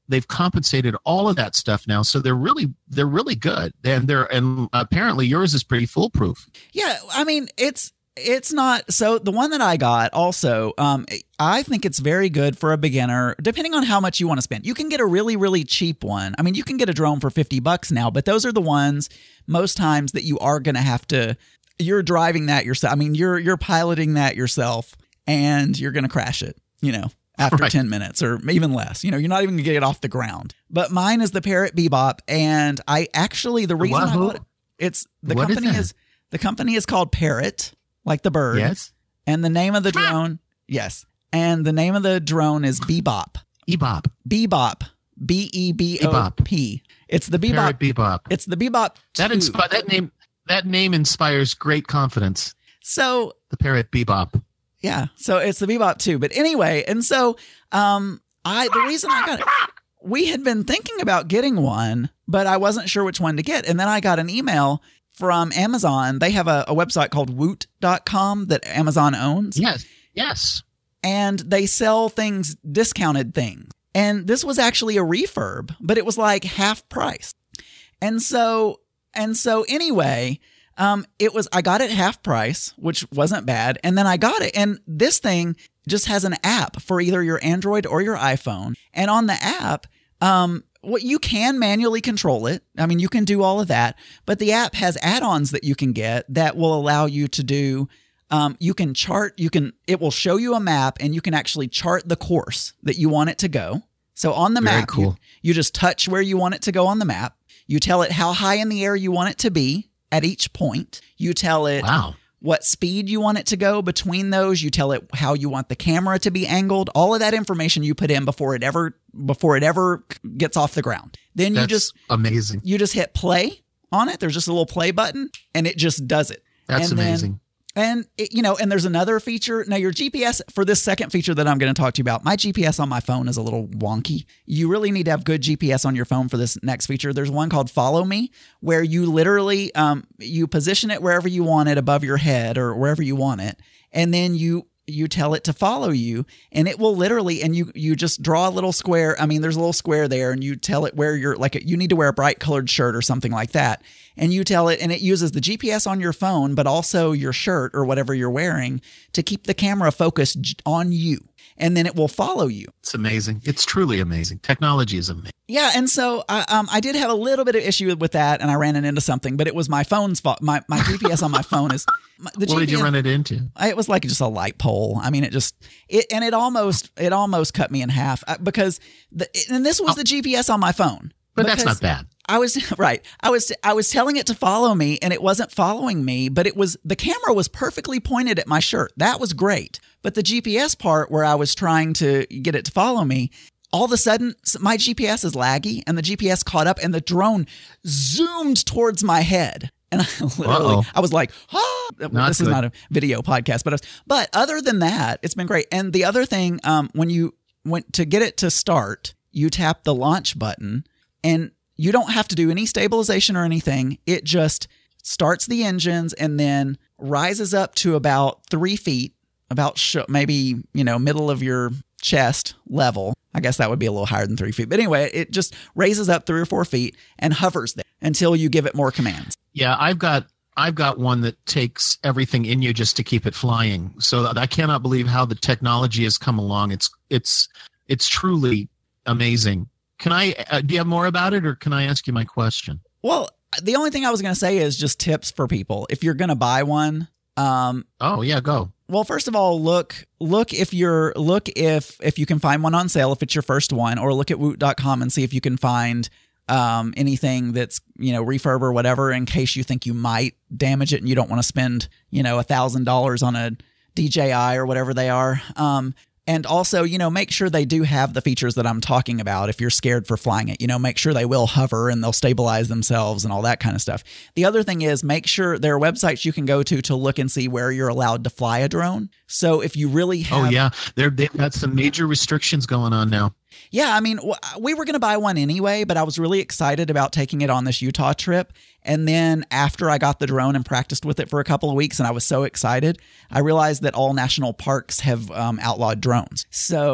they've compensated all of that stuff now, so they're really they're really good, and they're and apparently yours is pretty foolproof. Yeah, I mean it's it's not so. The one that I got also, um, I think it's very good for a beginner, depending on how much you want to spend. You can get a really really cheap one. I mean, you can get a drone for fifty bucks now, but those are the ones most times that you are going to have to. You're driving that yourself. I mean, you're you're piloting that yourself, and you're going to crash it. You know. After right. ten minutes or even less. You know, you're not even going to get it off the ground. But mine is the Parrot Bebop, and I actually, the reason what? I bought it, it's, the what company is, is, the company is called Parrot, like the bird. Yes. And the name of the drone, yes. And the name of the drone is Bebop. Bebop. Bebop. B E B O P. It's the Bebop. Parrot Bebop. It's the Bebop That inspi- that name that name inspires great confidence. So the Parrot Bebop. Yeah, so it's the Bebop two. But anyway, and so um, I the reason I got it, we had been thinking about getting one, but I wasn't sure which one to get. And then I got an email from Amazon. They have a, a website called woot dot com that Amazon owns. Yes, yes. And they sell things, discounted things. And this was actually a refurb, but it was like half price. And so, and so anyway... Um, it was, I got it half price, which wasn't bad. And then I got it. And this thing just has an app for either your Android or your iPhone. And on the app, um, what you can manually control it. I mean, you can do all of that, but the app has add-ons that you can get that will allow you to do, um, you can chart, you can, it will show you a map and you can actually chart the course that you want it to go. So on the Very map, cool. you, you just touch where you want it to go on the map. You tell it how high in the air you want it to be. At each point, you tell it wow. what speed you want it to go between those. You tell it how you want the camera to be angled. All of that information you put in before it ever before it ever gets off the ground. Then That's you just amazing. You just hit play on it. There's just a little play button, and it just does it. That's and amazing. Then, and it, you know, and there's another feature. Now, your G P S for this second feature that I'm going to talk to you about, my G P S on my phone is a little wonky. You really need to have good G P S on your phone for this next feature. There's one called Follow Me, where you literally um, you position it wherever you want it, above your head or wherever you want it, and then you you tell it to follow you, and it will literally, and you you just draw a little square. I mean, there's a little square there, and you tell it where you're, like, you need to wear a bright colored shirt or something like that, and you tell it, and it uses the G P S on your phone, but also your shirt or whatever you're wearing to keep the camera focused on you, and then it will follow you. It's amazing. It's truly amazing. Technology is amazing. Yeah, and so I, um, I did have a little bit of issue with that, and I ran it into something, but it was my phone's fault. My my G P S on my phone is my, the what G P S, did you run it into? It was like just a light pole. I mean, it just it and it almost it almost cut me in half because the and this was oh. the G P S on my phone. But that's not bad. I was right. I was I was telling it to follow me, and it wasn't following me. But it was the camera was perfectly pointed at my shirt. That was great. But the G P S part where I was trying to get it to follow me, all of a sudden my G P S is laggy, and the G P S caught up, and the drone zoomed towards my head. And I literally, Uh-oh. I was like, ah! Not this good. Is not a video podcast, but I was, but other than that, it's been great. And the other thing, um, when you went to get it to start, you tap the launch button, and you don't have to do any stabilization or anything. It just starts the engines and then rises up to about three feet, about sh- maybe, you know, middle of your chest level. I guess that would be a little higher than three feet. But anyway, it just raises up three or four feet and hovers there until you give it more commands. Yeah, I've got I've got one that takes everything in you just to keep it flying. So I cannot believe how the technology has come along. It's it's it's truly amazing. Can I uh, do you have more about it, or can I ask you my question? Well, the only thing I was going to say is just tips for people if you're going to buy one. Um, oh yeah, go. Well, first of all, look look if you're look if if you can find one on sale if it's your first one, or look at woot dot com and see if you can find um, anything that's, you know, refurb or whatever, in case you think you might damage it and you don't want to spend, you know, a thousand dollars on a D J I or whatever they are. Um, And also, you know, make sure they do have the features that I'm talking about. If you're scared for flying it, you know, make sure they will hover and they'll stabilize themselves and all that kind of stuff. The other thing is make sure there are websites you can go to to look and see where you're allowed to fly a drone. So if you really have... Oh, yeah. They're, they've got some major restrictions going on now. Yeah, I mean, we were going to buy one anyway, but I was really excited about taking it on this Utah trip. And then after I got the drone and practiced with it for a couple of weeks, and I was so excited, I realized that all national parks have um, outlawed drones. So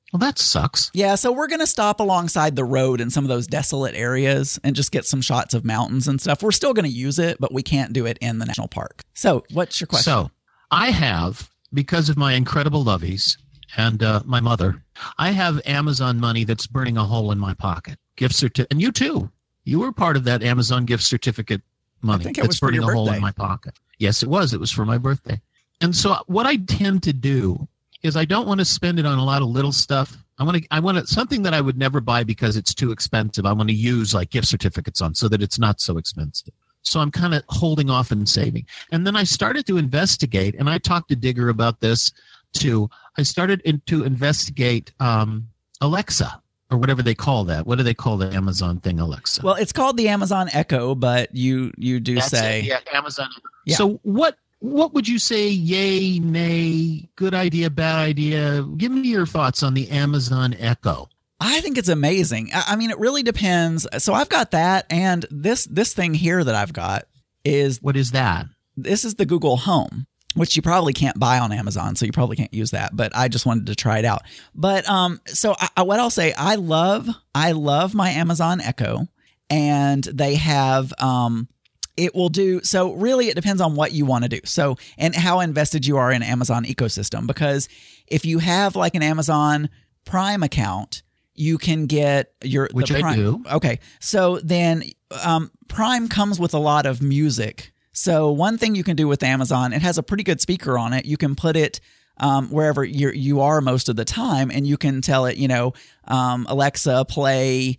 Well, that sucks. Yeah, so we're going to stop alongside the road in some of those desolate areas and just get some shots of mountains and stuff. We're still going to use it, but we can't do it in the national park. So what's your question? So I have, because of my incredible lovies and uh, my mother, I have Amazon money that's burning a hole in my pocket. Gift certificate. And you too. You were part of that Amazon gift certificate money I think it that's was for burning your a hole birthday. in my pocket. Yes, it was. It was for my birthday. And so what I tend to do is I don't want to spend it on a lot of little stuff. I want to, I want to, something that I would never buy because it's too expensive. I want to use like gift certificates on so that it's not so expensive. So I'm kind of holding off and saving. And then I started to investigate, and I talked to Digger about this too. I started in, to investigate um, Alexa, or whatever they call that. What do they call the Amazon thing, Alexa? Well, it's called the Amazon Echo, but you you do That's say it. Yeah, Amazon. Yeah. So what what would you say? Yay, nay, good idea, bad idea? Give me your thoughts on the Amazon Echo. I think it's amazing. I I mean, it really depends. So I've got that, and this this thing here that I've got is What is that? this is the Google Home, which you probably can't buy on Amazon, so you probably can't use that. But I just wanted to try it out. But um, so I, I- what I'll say, I love I love my Amazon Echo, and they have um. It will do so. Really, it depends on what you want to do. So, and how invested you are in Amazon ecosystem. Because if you have like an Amazon Prime account, you can get your Which the I Prime. do. Okay, so then um, Prime comes with a lot of music. So one thing you can do with Amazon, it has a pretty good speaker on it. You can put it um, wherever you you are most of the time, and you can tell it, you know, um, Alexa, play.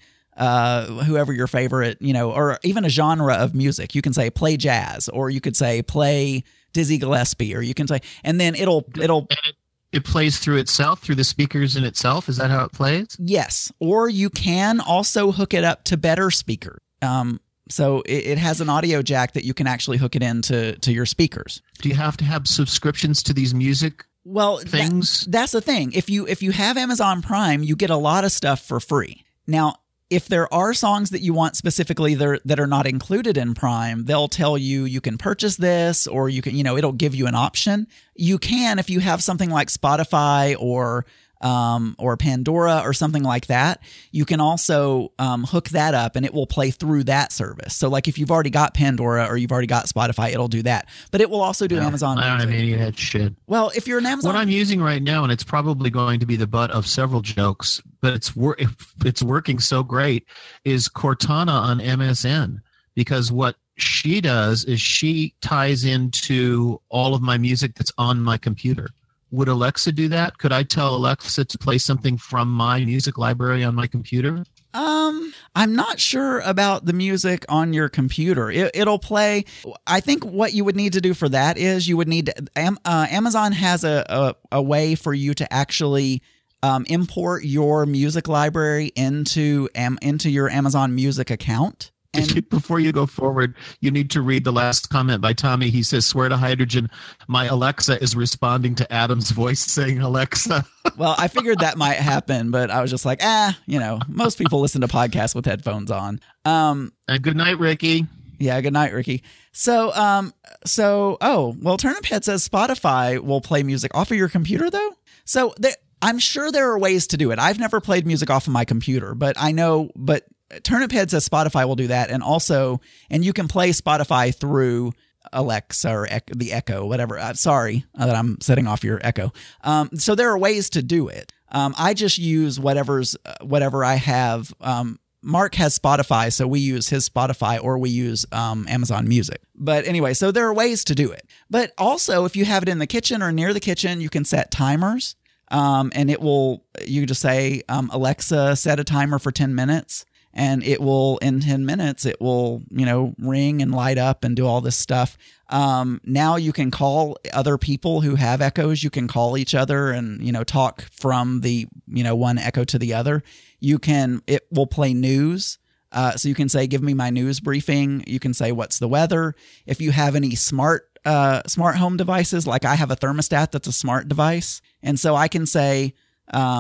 Uh, whoever your favorite, you know, or even a genre of music. You can say play jazz, or you could say play Dizzy Gillespie, or you can say, and then it'll it'll And it, it plays through itself, through the speakers in itself. Is that how it plays? yes, or you can also hook it up to better speaker. Um, so it, it has an audio jack that you can actually hook it into to your speakers. Do you have to have subscriptions to these music Well, that- things? that's the thing. If you if you have Amazon Prime, you get a lot of stuff for free. Now, if there are songs that you want specifically that that are not included in Prime, they'll tell you you can purchase this, or you can, you know, it'll give you an option. You can, if you have something like Spotify or um, or Pandora or something like that, you can also um, hook that up and it will play through that service. So like if you've already got Pandora or you've already got Spotify, it'll do that. But it will also do Amazon I don't Music. have any of that shit. Well, if you're an Amazon... What I'm using right now, and it's probably going to be the butt of several jokes, but it's wor- it's working so great, is Cortana on M S N. Because what she does is she ties into all of my music that's on my computer. Would Alexa do that? Could I tell Alexa to play something from my music library on my computer? Um, I'm not sure about the music on your computer. It, it'll play. I think what you would need to do for that is you would need to. Am, uh, Amazon has a, a a way for you to actually um, import your music library into am, into your Amazon Music account. And Before you go forward, you need to read the last comment by Tommy. He says, "Swear to hydrogen, my Alexa is responding to Adam's voice saying Alexa." well, I figured that might happen, but I was just like, ah, you know, most people listen to podcasts with headphones on. Um, And good night, Ricky. Yeah, good night, Ricky. So, um, so, oh, well, Turnip Head says Spotify will play music off of your computer, though. So, there, I'm sure there are ways to do it. I've never played music off of my computer, but I know, but Turnip Head says Spotify will do that, and also, and you can play Spotify through Alexa or Ec- the Echo, whatever. Uh, sorry uh, that I'm setting off your Echo. Um, so there are ways to do it. Um, I just use whatever's uh, whatever I have. Um, Mark has Spotify, so we use his Spotify or we use um, Amazon Music. But anyway, so there are ways to do it. But also, if you have it in the kitchen or near the kitchen, you can set timers, um, and it will. You just say, um, Alexa, set a timer for ten minutes. And it will, in ten minutes, it will, you know, ring and light up and do all this stuff. Um, now you can call other people who have Echoes. You can call each other and, you know, talk from the, you know, one Echo to the other. You can, it will play news. Uh, so you can say, give me my news briefing. You can say, what's the weather? If you have any smart, uh, smart home devices, like I have a thermostat that's a smart device. And so I can say, um,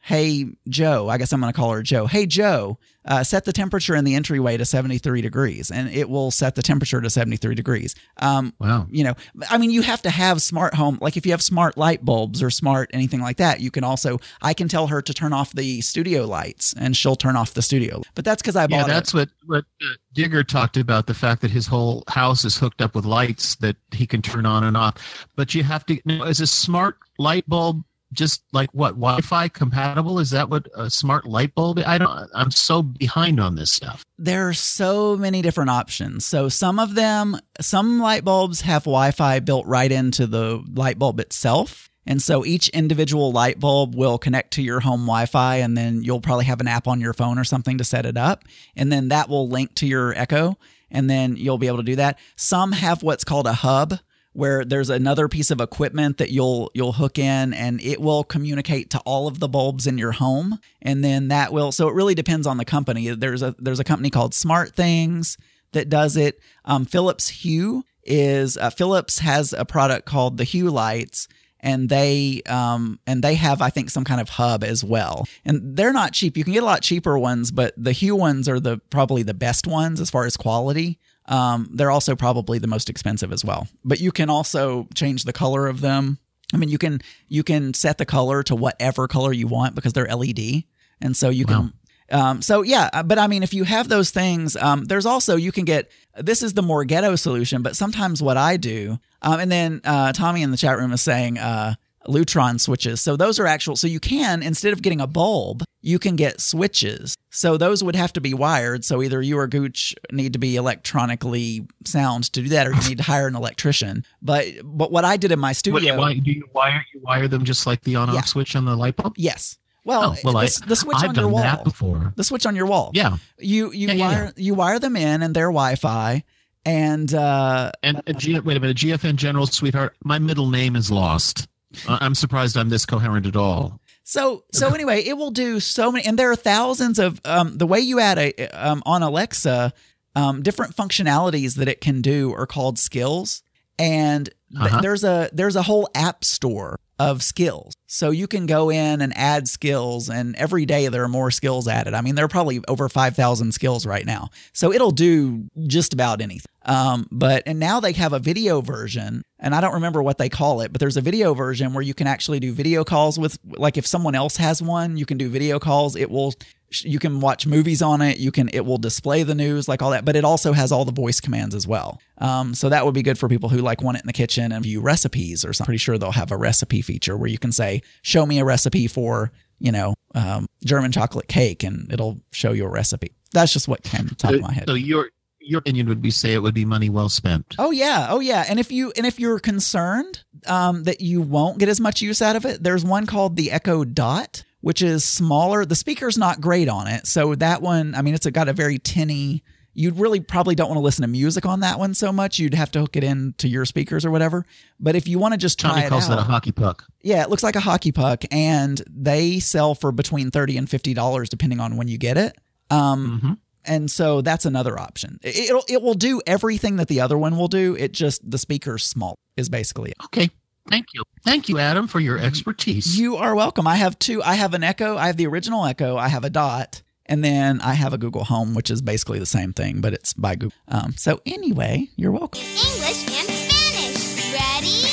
hey, Joe, I guess I'm going to call her Joe. Hey, Joe, uh, set the temperature in the entryway to seventy-three degrees, and it will set the temperature to seventy-three degrees. Um, wow. You know, I mean, you have to have smart home. Like if you have smart light bulbs or smart anything like that, you can also, I can tell her to turn off the studio lights and she'll turn off the studio. But that's because I bought Yeah, that's it. what, what uh, Digger talked about, the fact that his whole house is hooked up with lights that he can turn on and off. But you have to, you know, is a smart light bulb just like what, Wi-Fi compatible? Is that what a smart light bulb? I don't, I'm so behind on this stuff. There are so many different options. So some of them, some light bulbs have Wi-Fi built right into the light bulb itself. And so each individual light bulb will connect to your home Wi-Fi, and then you'll probably have an app on your phone or something to set it up. And then that will link to your Echo, and then you'll be able to do that. Some have what's called a hub, where there's another piece of equipment that you'll you'll hook in, and it will communicate to all of the bulbs in your home. And then that will, so it really depends on the company. There's a there's a company called Smart Things that does it. Um, Philips Hue is uh, Philips has a product called the Hue lights, and they um and they have, I think, some kind of hub as well. And they're not cheap. You can get a lot cheaper ones, but the Hue ones are the probably the best ones as far as quality. Um, they're also probably the most expensive as well. But you can also change the color of them. I mean, you can you can set the color to whatever color you want because they're L E D, and so you Wow. can. Um, so yeah, but I mean, if you have those things, um, there's also, you can get, this is the more ghetto solution, but sometimes what I do, um, and then uh, Tommy in the chat room is saying uh, Lutron switches. So those are actual, so you can, instead of getting a bulb, you can get switches. So those would have to be wired. So either you or Gooch need to be electronically sound to do that, or you need to hire an electrician. But but what I did in my What, studio, why, do you wire you wire them just like the on-off Yeah. switch on the light bulb? yes. Well, Oh, well, the, I, the switch I've on your done wall. that before. The switch on your wall. Yeah, You you Yeah, yeah, wire you wire them in and their Wi-Fi, and uh, and uh, G, wait a minute, G F N General, sweetheart, my middle name is lost. Uh, I'm surprised I'm this coherent at all. so so anyway, it will do so many, and there are thousands of um, the way you add a um, on Alexa, um, different functionalities that it can do are called skills, and th- Uh-huh. there's a there's a whole app store of skills. So you can go in and add skills, and every day there are more skills added. I mean, there are probably over five thousand skills right now. So it'll do just about anything. Um, but, and now they have a video version, and I don't remember what they call it, but there's a video version where you can actually do video calls with, like if someone else has one, you can do video calls. It will, you can watch movies on it. You can, it will display the news, like all that, but it also has all the voice commands as well. Um, so that would be good for people who like want it in the kitchen and view recipes or something. Pretty sure they'll have a recipe feature where you can say, show me a recipe for, you know, um, German chocolate cake, and it'll show you a recipe. That's just what came to the top of my head. So your your opinion would be, say it would be money well spent. Oh yeah, oh yeah. And if you and if you're concerned um, that you won't get as much use out of it, there's one called the Echo Dot, which is smaller. The speaker's not great on it, so that one, I mean, it's got a very tinny. You really probably don't want to listen to music on that one so much. You'd have to hook it into your speakers or whatever. But if you want to just try Tommy it calls out, that a hockey puck. yeah, it looks like a hockey puck, and they sell for between thirty and fifty dollars depending on when you get it. Um, Mm-hmm. And so that's another option. It, it'll it will do everything that the other one will do. It just, the speaker's small is basically it. Okay. Thank you. Thank you, Adam, for your expertise. You are welcome. I have two. I have an Echo. I have the original Echo. I have a Dot. And then I have a Google Home, which is basically the same thing, but it's by Google. Um, so anyway, you're welcome. English and Spanish. Ready?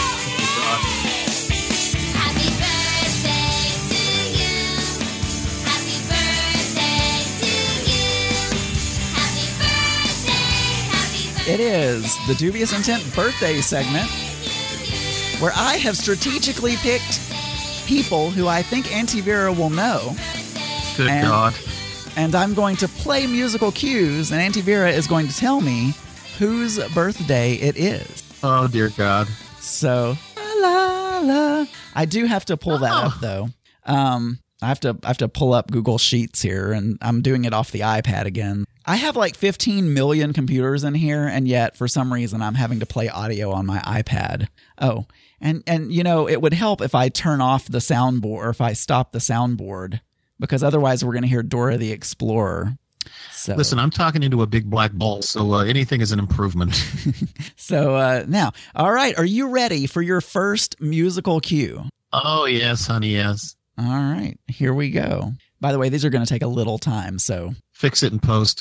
Happy birthday to you. Happy birthday to you. Happy birthday. Happy birthday. It is the Dubious Intent birthday segment, where I have strategically picked people who I think Auntie Vera will know. Good and- God. And I'm going to play musical cues, and Auntie Vera is going to tell me whose birthday it is. Oh, dear God. So, la la la. I do have to pull that Oh. up though. Um, I have to I have to pull up Google Sheets here, and I'm doing it off the iPad again. I have like fifteen million computers in here, and yet for some reason I'm having to play audio on my iPad. Oh, and and you know, it would help if I turn off the soundboard, or if I stop the soundboard, because otherwise we're going to hear Dora the Explorer. So, Listen, I'm talking into a big black ball, so uh, anything is an improvement. so uh, now, all right, are you ready for your first musical cue? Oh, yes, honey, yes. All right, here we go. By the way, these are going to take a little time, so Fix it in post.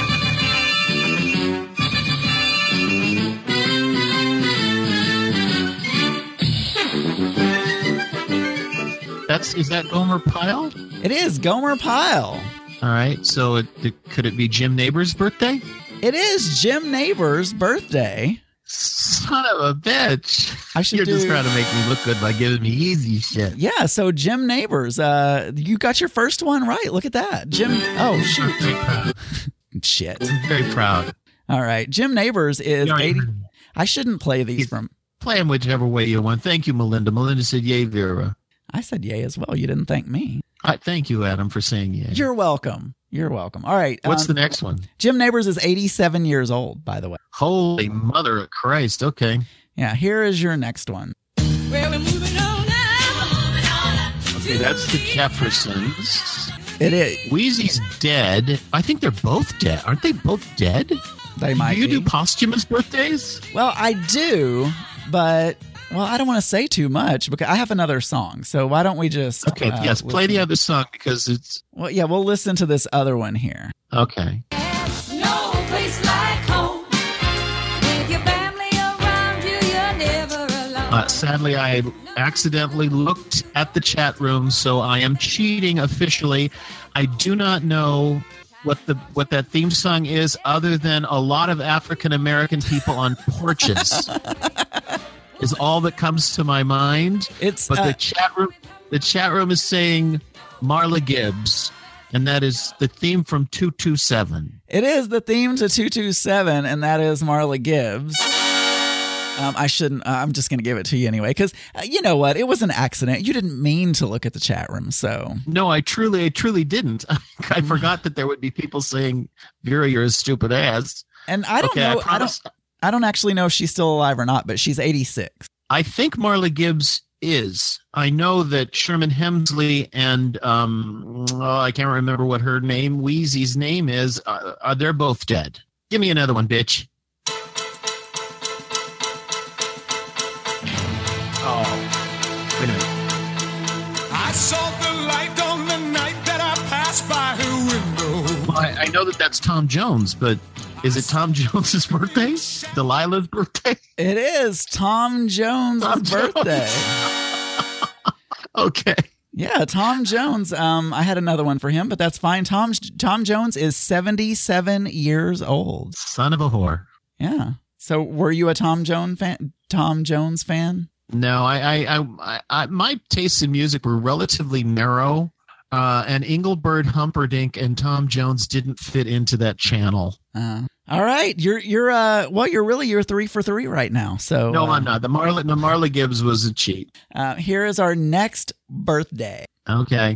That's is that Gomer Pyle? it is Gomer Pyle. All right. So it, it, could it be Jim Neighbors' birthday? It is Jim Neighbors' birthday. Son of a bitch! I should You're do- just trying to make me look good by giving me easy shit. Yeah, so Jim Neighbors, uh, you got your first one right. Look at that, Jim. Oh I'm shoot, very proud. shit. I'm very proud. All right, Jim Neighbors is You know, eighty. I shouldn't play these He's- from. Play them whichever way you want. Thank you, Melinda. Melinda said, "Yay, Vera." I said yay as well. You didn't thank me. I thank you, Adam, for saying yay. You're welcome. You're welcome. All right. What's um, the next one? Jim Neighbors is eighty-seven years old, by the way. Holy mother of Christ! Okay. Yeah, here is your next one. Well, we're moving on now. Okay, that's the Jeffersons. It is. Wheezy's dead. I think they're both dead. Aren't they both dead? They might do you be. do posthumous birthdays? Well, I do, but well, I don't want to say too much because I have another song. So why don't we just? Okay, uh, yes, play the listen- other song because it's Well, yeah, we'll listen to this other one here. okay. No place like home. With your family around you, you're never alone. Uh, sadly, I accidentally looked at the chat room, so I am cheating officially. I do not know what the what that theme song is, other than a lot of African American people on porches. Is all that comes to my mind. It's But uh, the chat room, the chat room is saying Marla Gibbs, and that is the theme from two two seven. it is the theme to two two seven, and that is Marla Gibbs. Um, I shouldn't. Uh, I'm just going to give it to you anyway, because uh, you know what? It was an accident. You didn't mean to look at the chat room, so No, I truly, I truly didn't. I forgot that there would be people saying, "Vera, you're a stupid ass." and I don't okay, know. I I, don't. promise. I don't actually know if she's still alive or not, but she's eighty-six. I think Marla Gibbs is. I know that Sherman Hemsley and um, oh, I can't remember what her name, Wheezy's name is. Uh, uh, they're both dead. Give me another one, bitch. Oh, wait a minute. I saw the light on the night that I passed by her window. Well, I, I know that that's Tom Jones, but is it Tom Jones's birthday? Delilah's birthday? It is Tom Jones' Tom Jones. birthday. Okay. Yeah, Tom Jones. Um, I had another one for him, but that's fine. Tom Tom Jones is seventy-seven years old. Son of a whore. Yeah. So, were you a Tom Jones fan? Tom Jones fan? No, I, I, I, I, I my tastes in music were relatively narrow, uh, and Engelbert Humperdinck and Tom Jones didn't fit into that channel. Uh, all right, you're you're uh, well, you're really you're three for three right now. So, No, uh, I'm not. The Marla, the Marla Gibbs was a cheat. Uh, here is our next birthday. Okay.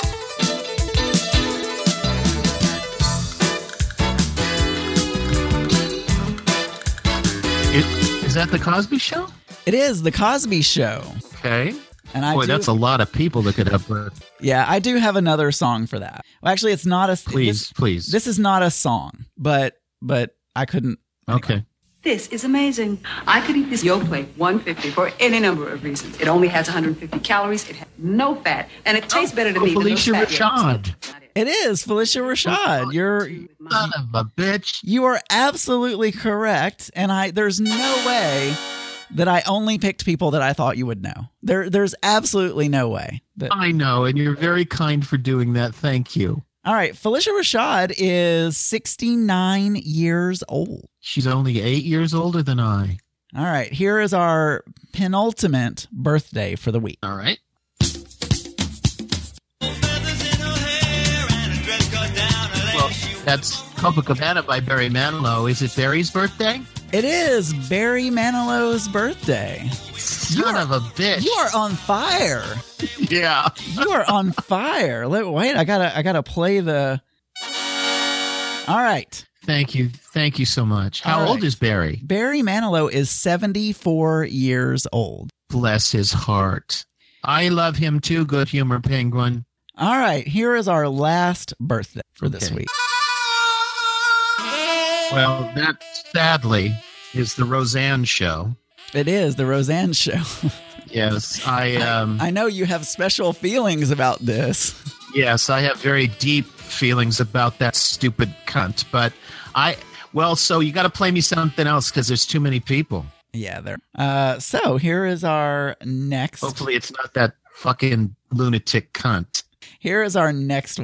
It, is that the Cosby Show? It is the Cosby Show, Okay. and I Boy, do, that's a lot of people that could have birth. yeah, I do have another song for that. Well, actually, it's not a Please, This, please. this is not a song, but but I couldn't. Okay. This is amazing. I could eat this yolk plate, one fifty, for any number of reasons. It only has one hundred fifty calories, it has no fat, and it tastes better to Oh, me Felicia than those fat yolks. Rashad. It is Felicia Rashad. You're Son of a bitch. you are absolutely correct, and I there's no way that I only picked people that I thought you would know. There there's absolutely no way. That, I know, and you're very kind for doing that. Thank you. all right, Felicia Rashad is sixty-nine years old. She's only eight years older than I. All right, here is our penultimate birthday for the week. All right. Well, that's Copacabana by Barry Manilow. Is it Barry's birthday? It is Barry Manilow's birthday. Son of a bitch. You are on fire. Yeah. You are on fire. Let, wait, I gotta I gotta play the. All right. Thank you. Thank you so much. How All right. old is Barry? Barry Manilow is seventy-four years old. Bless his heart. I love him too, Good Humor Penguin. All right, here is our last birthday for this Okay. week. Well, that sadly is the Roseanne show. It is the Roseanne Show. Yes, I um I know you have special feelings about this. yes, I have very deep feelings about that stupid cunt, but I well, so you got to play me something else cuz there's too many people. Yeah, there. Uh, so here is our next. Hopefully it's not that fucking lunatic cunt. Here is our next.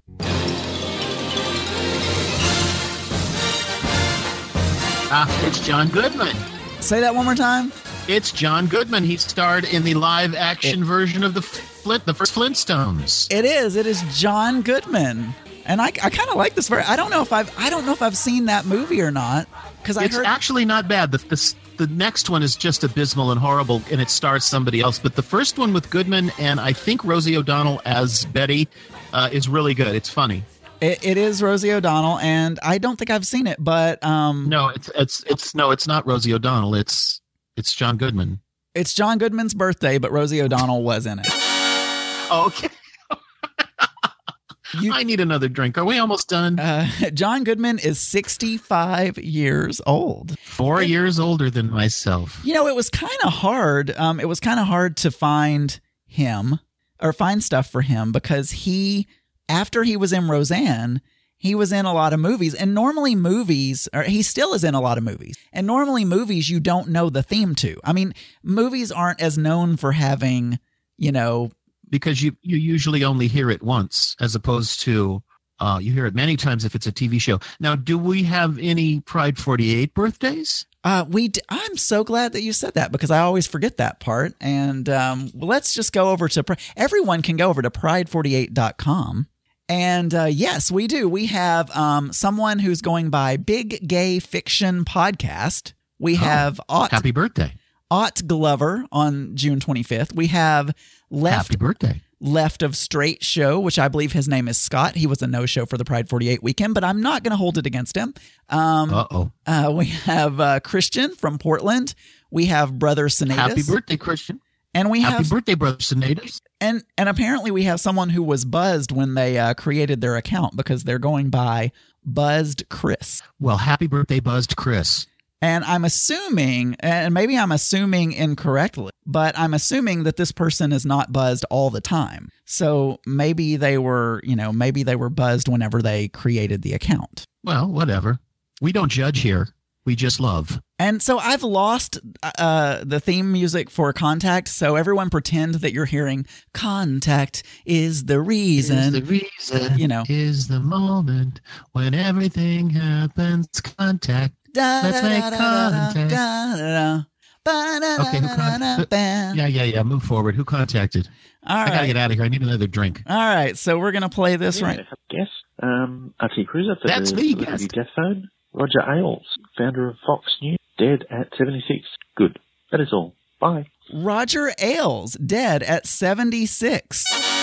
Ah, it's John Goodman. Say that one more time. It's John Goodman. He starred in the live action It- version of the Flint, the first Flintstones. It is. It is John Goodman, and I, I kind of like this. Very. I don't know if I've. I don't know if I've seen that movie or not because I It's heard. actually not bad. The, the the next one is just abysmal and horrible, and it stars somebody else. But the first one with Goodman and I think Rosie O'Donnell as Betty uh, is really good. It's funny. It, it is Rosie O'Donnell, and I don't think I've seen it, but um, No, it's it's it's no, it's not Rosie O'Donnell. It's it's John Goodman. it's John Goodman's birthday, but Rosie O'Donnell was in it. Okay, You, I need another drink. Are we almost done? uh, John Goodman is sixty-five years old. Four years older than myself. You know, it was kind of hard. Um, it was kind of hard to find him or find stuff for him because he, after he was in Roseanne, he was in a lot of movies. And normally movies, or he still is in a lot of movies. And normally movies you don't know the theme to. I mean, movies aren't as known for having, you know, Because you, you usually only hear it once, as opposed to uh, you hear it many times if it's a T V show. Now, do we have any Pride forty-eight birthdays? Uh, we. D- I'm so glad that you said that because I always forget that part. And um, let's just go over to Pri- everyone can go over to pride forty-eight dot com. And uh, yes, we do. We have um, someone who's going by Big Gay Fiction Podcast. We have Ott, Happy birthday. Ott Glover on June twenty-fifth. We have Left Happy birthday. Left of Straight Show, which I believe his name is Scott. He was a no-show for the Pride forty-eight weekend, but I'm not going to hold it against him. Um, Uh-oh. uh, we have uh, Christian from Portland. We have Brother Sinatus. Happy birthday, Christian. And we Happy have birthday, Brother Sinatus. and and apparently we have someone who was buzzed when they uh, created their account because they're going by Buzzed Chris. Well, happy birthday, Buzzed Chris. And I'm assuming, and maybe I'm assuming incorrectly, but I'm assuming that this person is not buzzed all the time. So maybe they were, you know, maybe they were buzzed whenever they created the account. Well, whatever. We don't judge here. We just love. And so I've lost uh, the theme music for Contact. So everyone pretend that you're hearing Contact is the reason. Is the reason, you know. is the moment when everything happens. Contact. Let's make contact. Okay, who contact- Yeah, yeah, yeah. Move forward. Who contacted? All I gotta right. get out of here. I need another drink. All right. So we're going to play this Yeah, right. Guess. Um, R T Cruiser for That's the me, Celebrity guest. Death Phone. Roger Ailes, founder of Fox News, dead at seventy-six. Good. That is all. Bye. Roger Ailes, dead at seventy-six.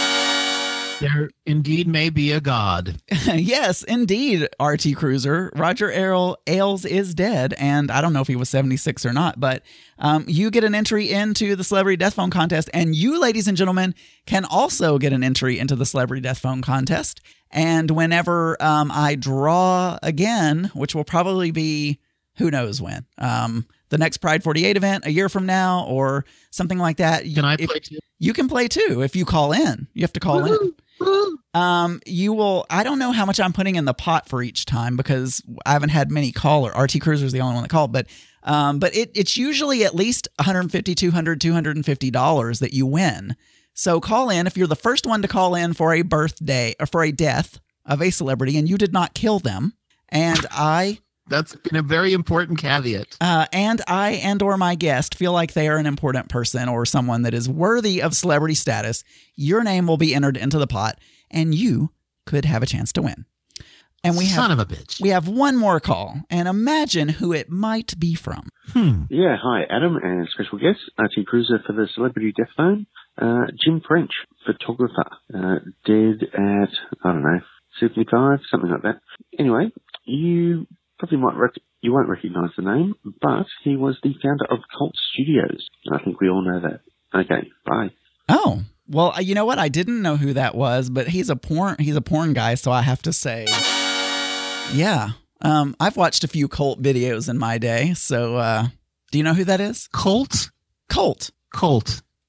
There indeed may be a God. Yes, indeed, R T Cruiser. Roger Ailes Ailes is dead, and I don't know if he was seventy-six or not, but um, you get an entry into the Celebrity Death Phone Contest, and you, ladies and gentlemen, can also get an entry into the Celebrity Death Phone Contest. And whenever um, I draw again, which will probably be who knows when, um, the next Pride forty-eight event a year from now or something like that. Can I if- play too? You can play too if you call in. You have to call in. Um, you will. I don't know how much I'm putting in the pot for each time because I haven't had many caller. R T Cruiser is the only one that called, but um, but it it's usually at least one hundred fifty, two hundred, two hundred fifty dollars that you win. So call in if you're the first one to call in for a birthday or for a death of a celebrity, and you did not kill them. And I. That's been a very important caveat. Uh, and I and or my guest feel like they are an important person or someone that is worthy of celebrity status, your name will be entered into the pot, and you could have a chance to win. And we Son have of a bitch. we have one more call, and imagine who it might be from. Hmm. Yeah, hi, Adam and special guest, R T Cruiser for the Celebrity Death Phone. Uh, Jim French, photographer, uh, dead at, I don't know, seventy-five, something like that. Anyway, you probably might rec- you won't recognise the name, but he was the founder of Cult Studios. I think we all know that. Okay, bye. Oh, well, you know what? I didn't know who that was, but he's a porn he's a porn guy, so I have to say, yeah. Um, I've watched a few cult videos in my day, so uh, do you know who that is? Colt? Cult. Colt.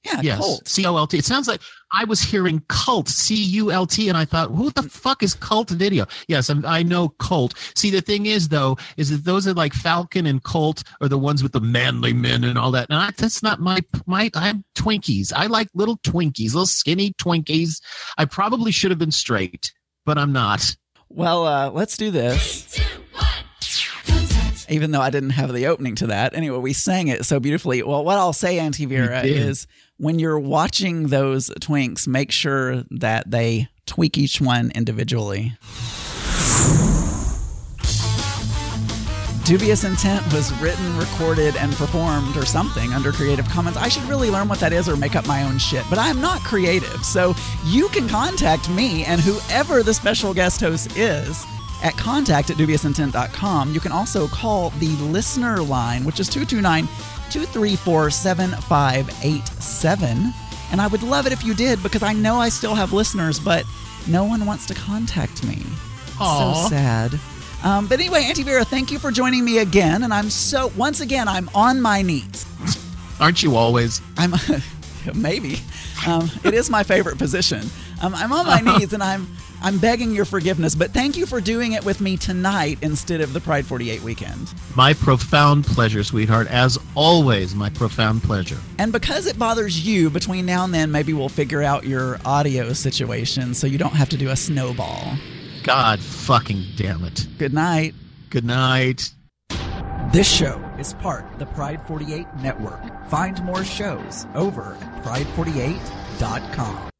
Yeah, Yes, cult. C O L T. It sounds like I was hearing cult, C U L T, and I thought, who the fuck is cult video? Yes, I'm, I know cult. See, the thing is, though, is that those are like Falcon and Colt are the ones with the manly men and all that. And I, that's not my, my, I have Twinkies. I like little Twinkies, little skinny Twinkies. I probably should have been straight, but I'm not. Well, uh, let's do this. Even though I didn't have the opening to that. Anyway, we sang it so beautifully. Well, what I'll say, Auntie Vera, You did. is when you're watching those twinks, make sure that they tweak each one individually. Dubious Intent was written, recorded, and performed or something under Creative Commons. I should really learn what that is or make up my own shit, but I'm not creative. So you can contact me and whoever the special guest host is at contact at dubious intent dot com. You can also call the listener line, which is two two nine, two three four, seven five eight seven. And I would love it if you did, because I know I still have listeners, but no one wants to contact me. Aw. So sad. Um, but anyway, Auntie Vera, thank you for joining me again. And I'm so, once again, I'm on my knees. Aren't you always? I'm, maybe. Um, it is my favorite position. Um, I'm on my knees and I'm I'm begging your forgiveness, but thank you for doing it with me tonight instead of the Pride forty-eight weekend. My profound pleasure, sweetheart. As always, my profound pleasure. And because it bothers you, between now and then, maybe we'll figure out your audio situation so you don't have to do a snowball. God fucking damn it. Good night. Good night. This show is part of the Pride forty-eight network. Find more shows over at pride forty-eight dot com.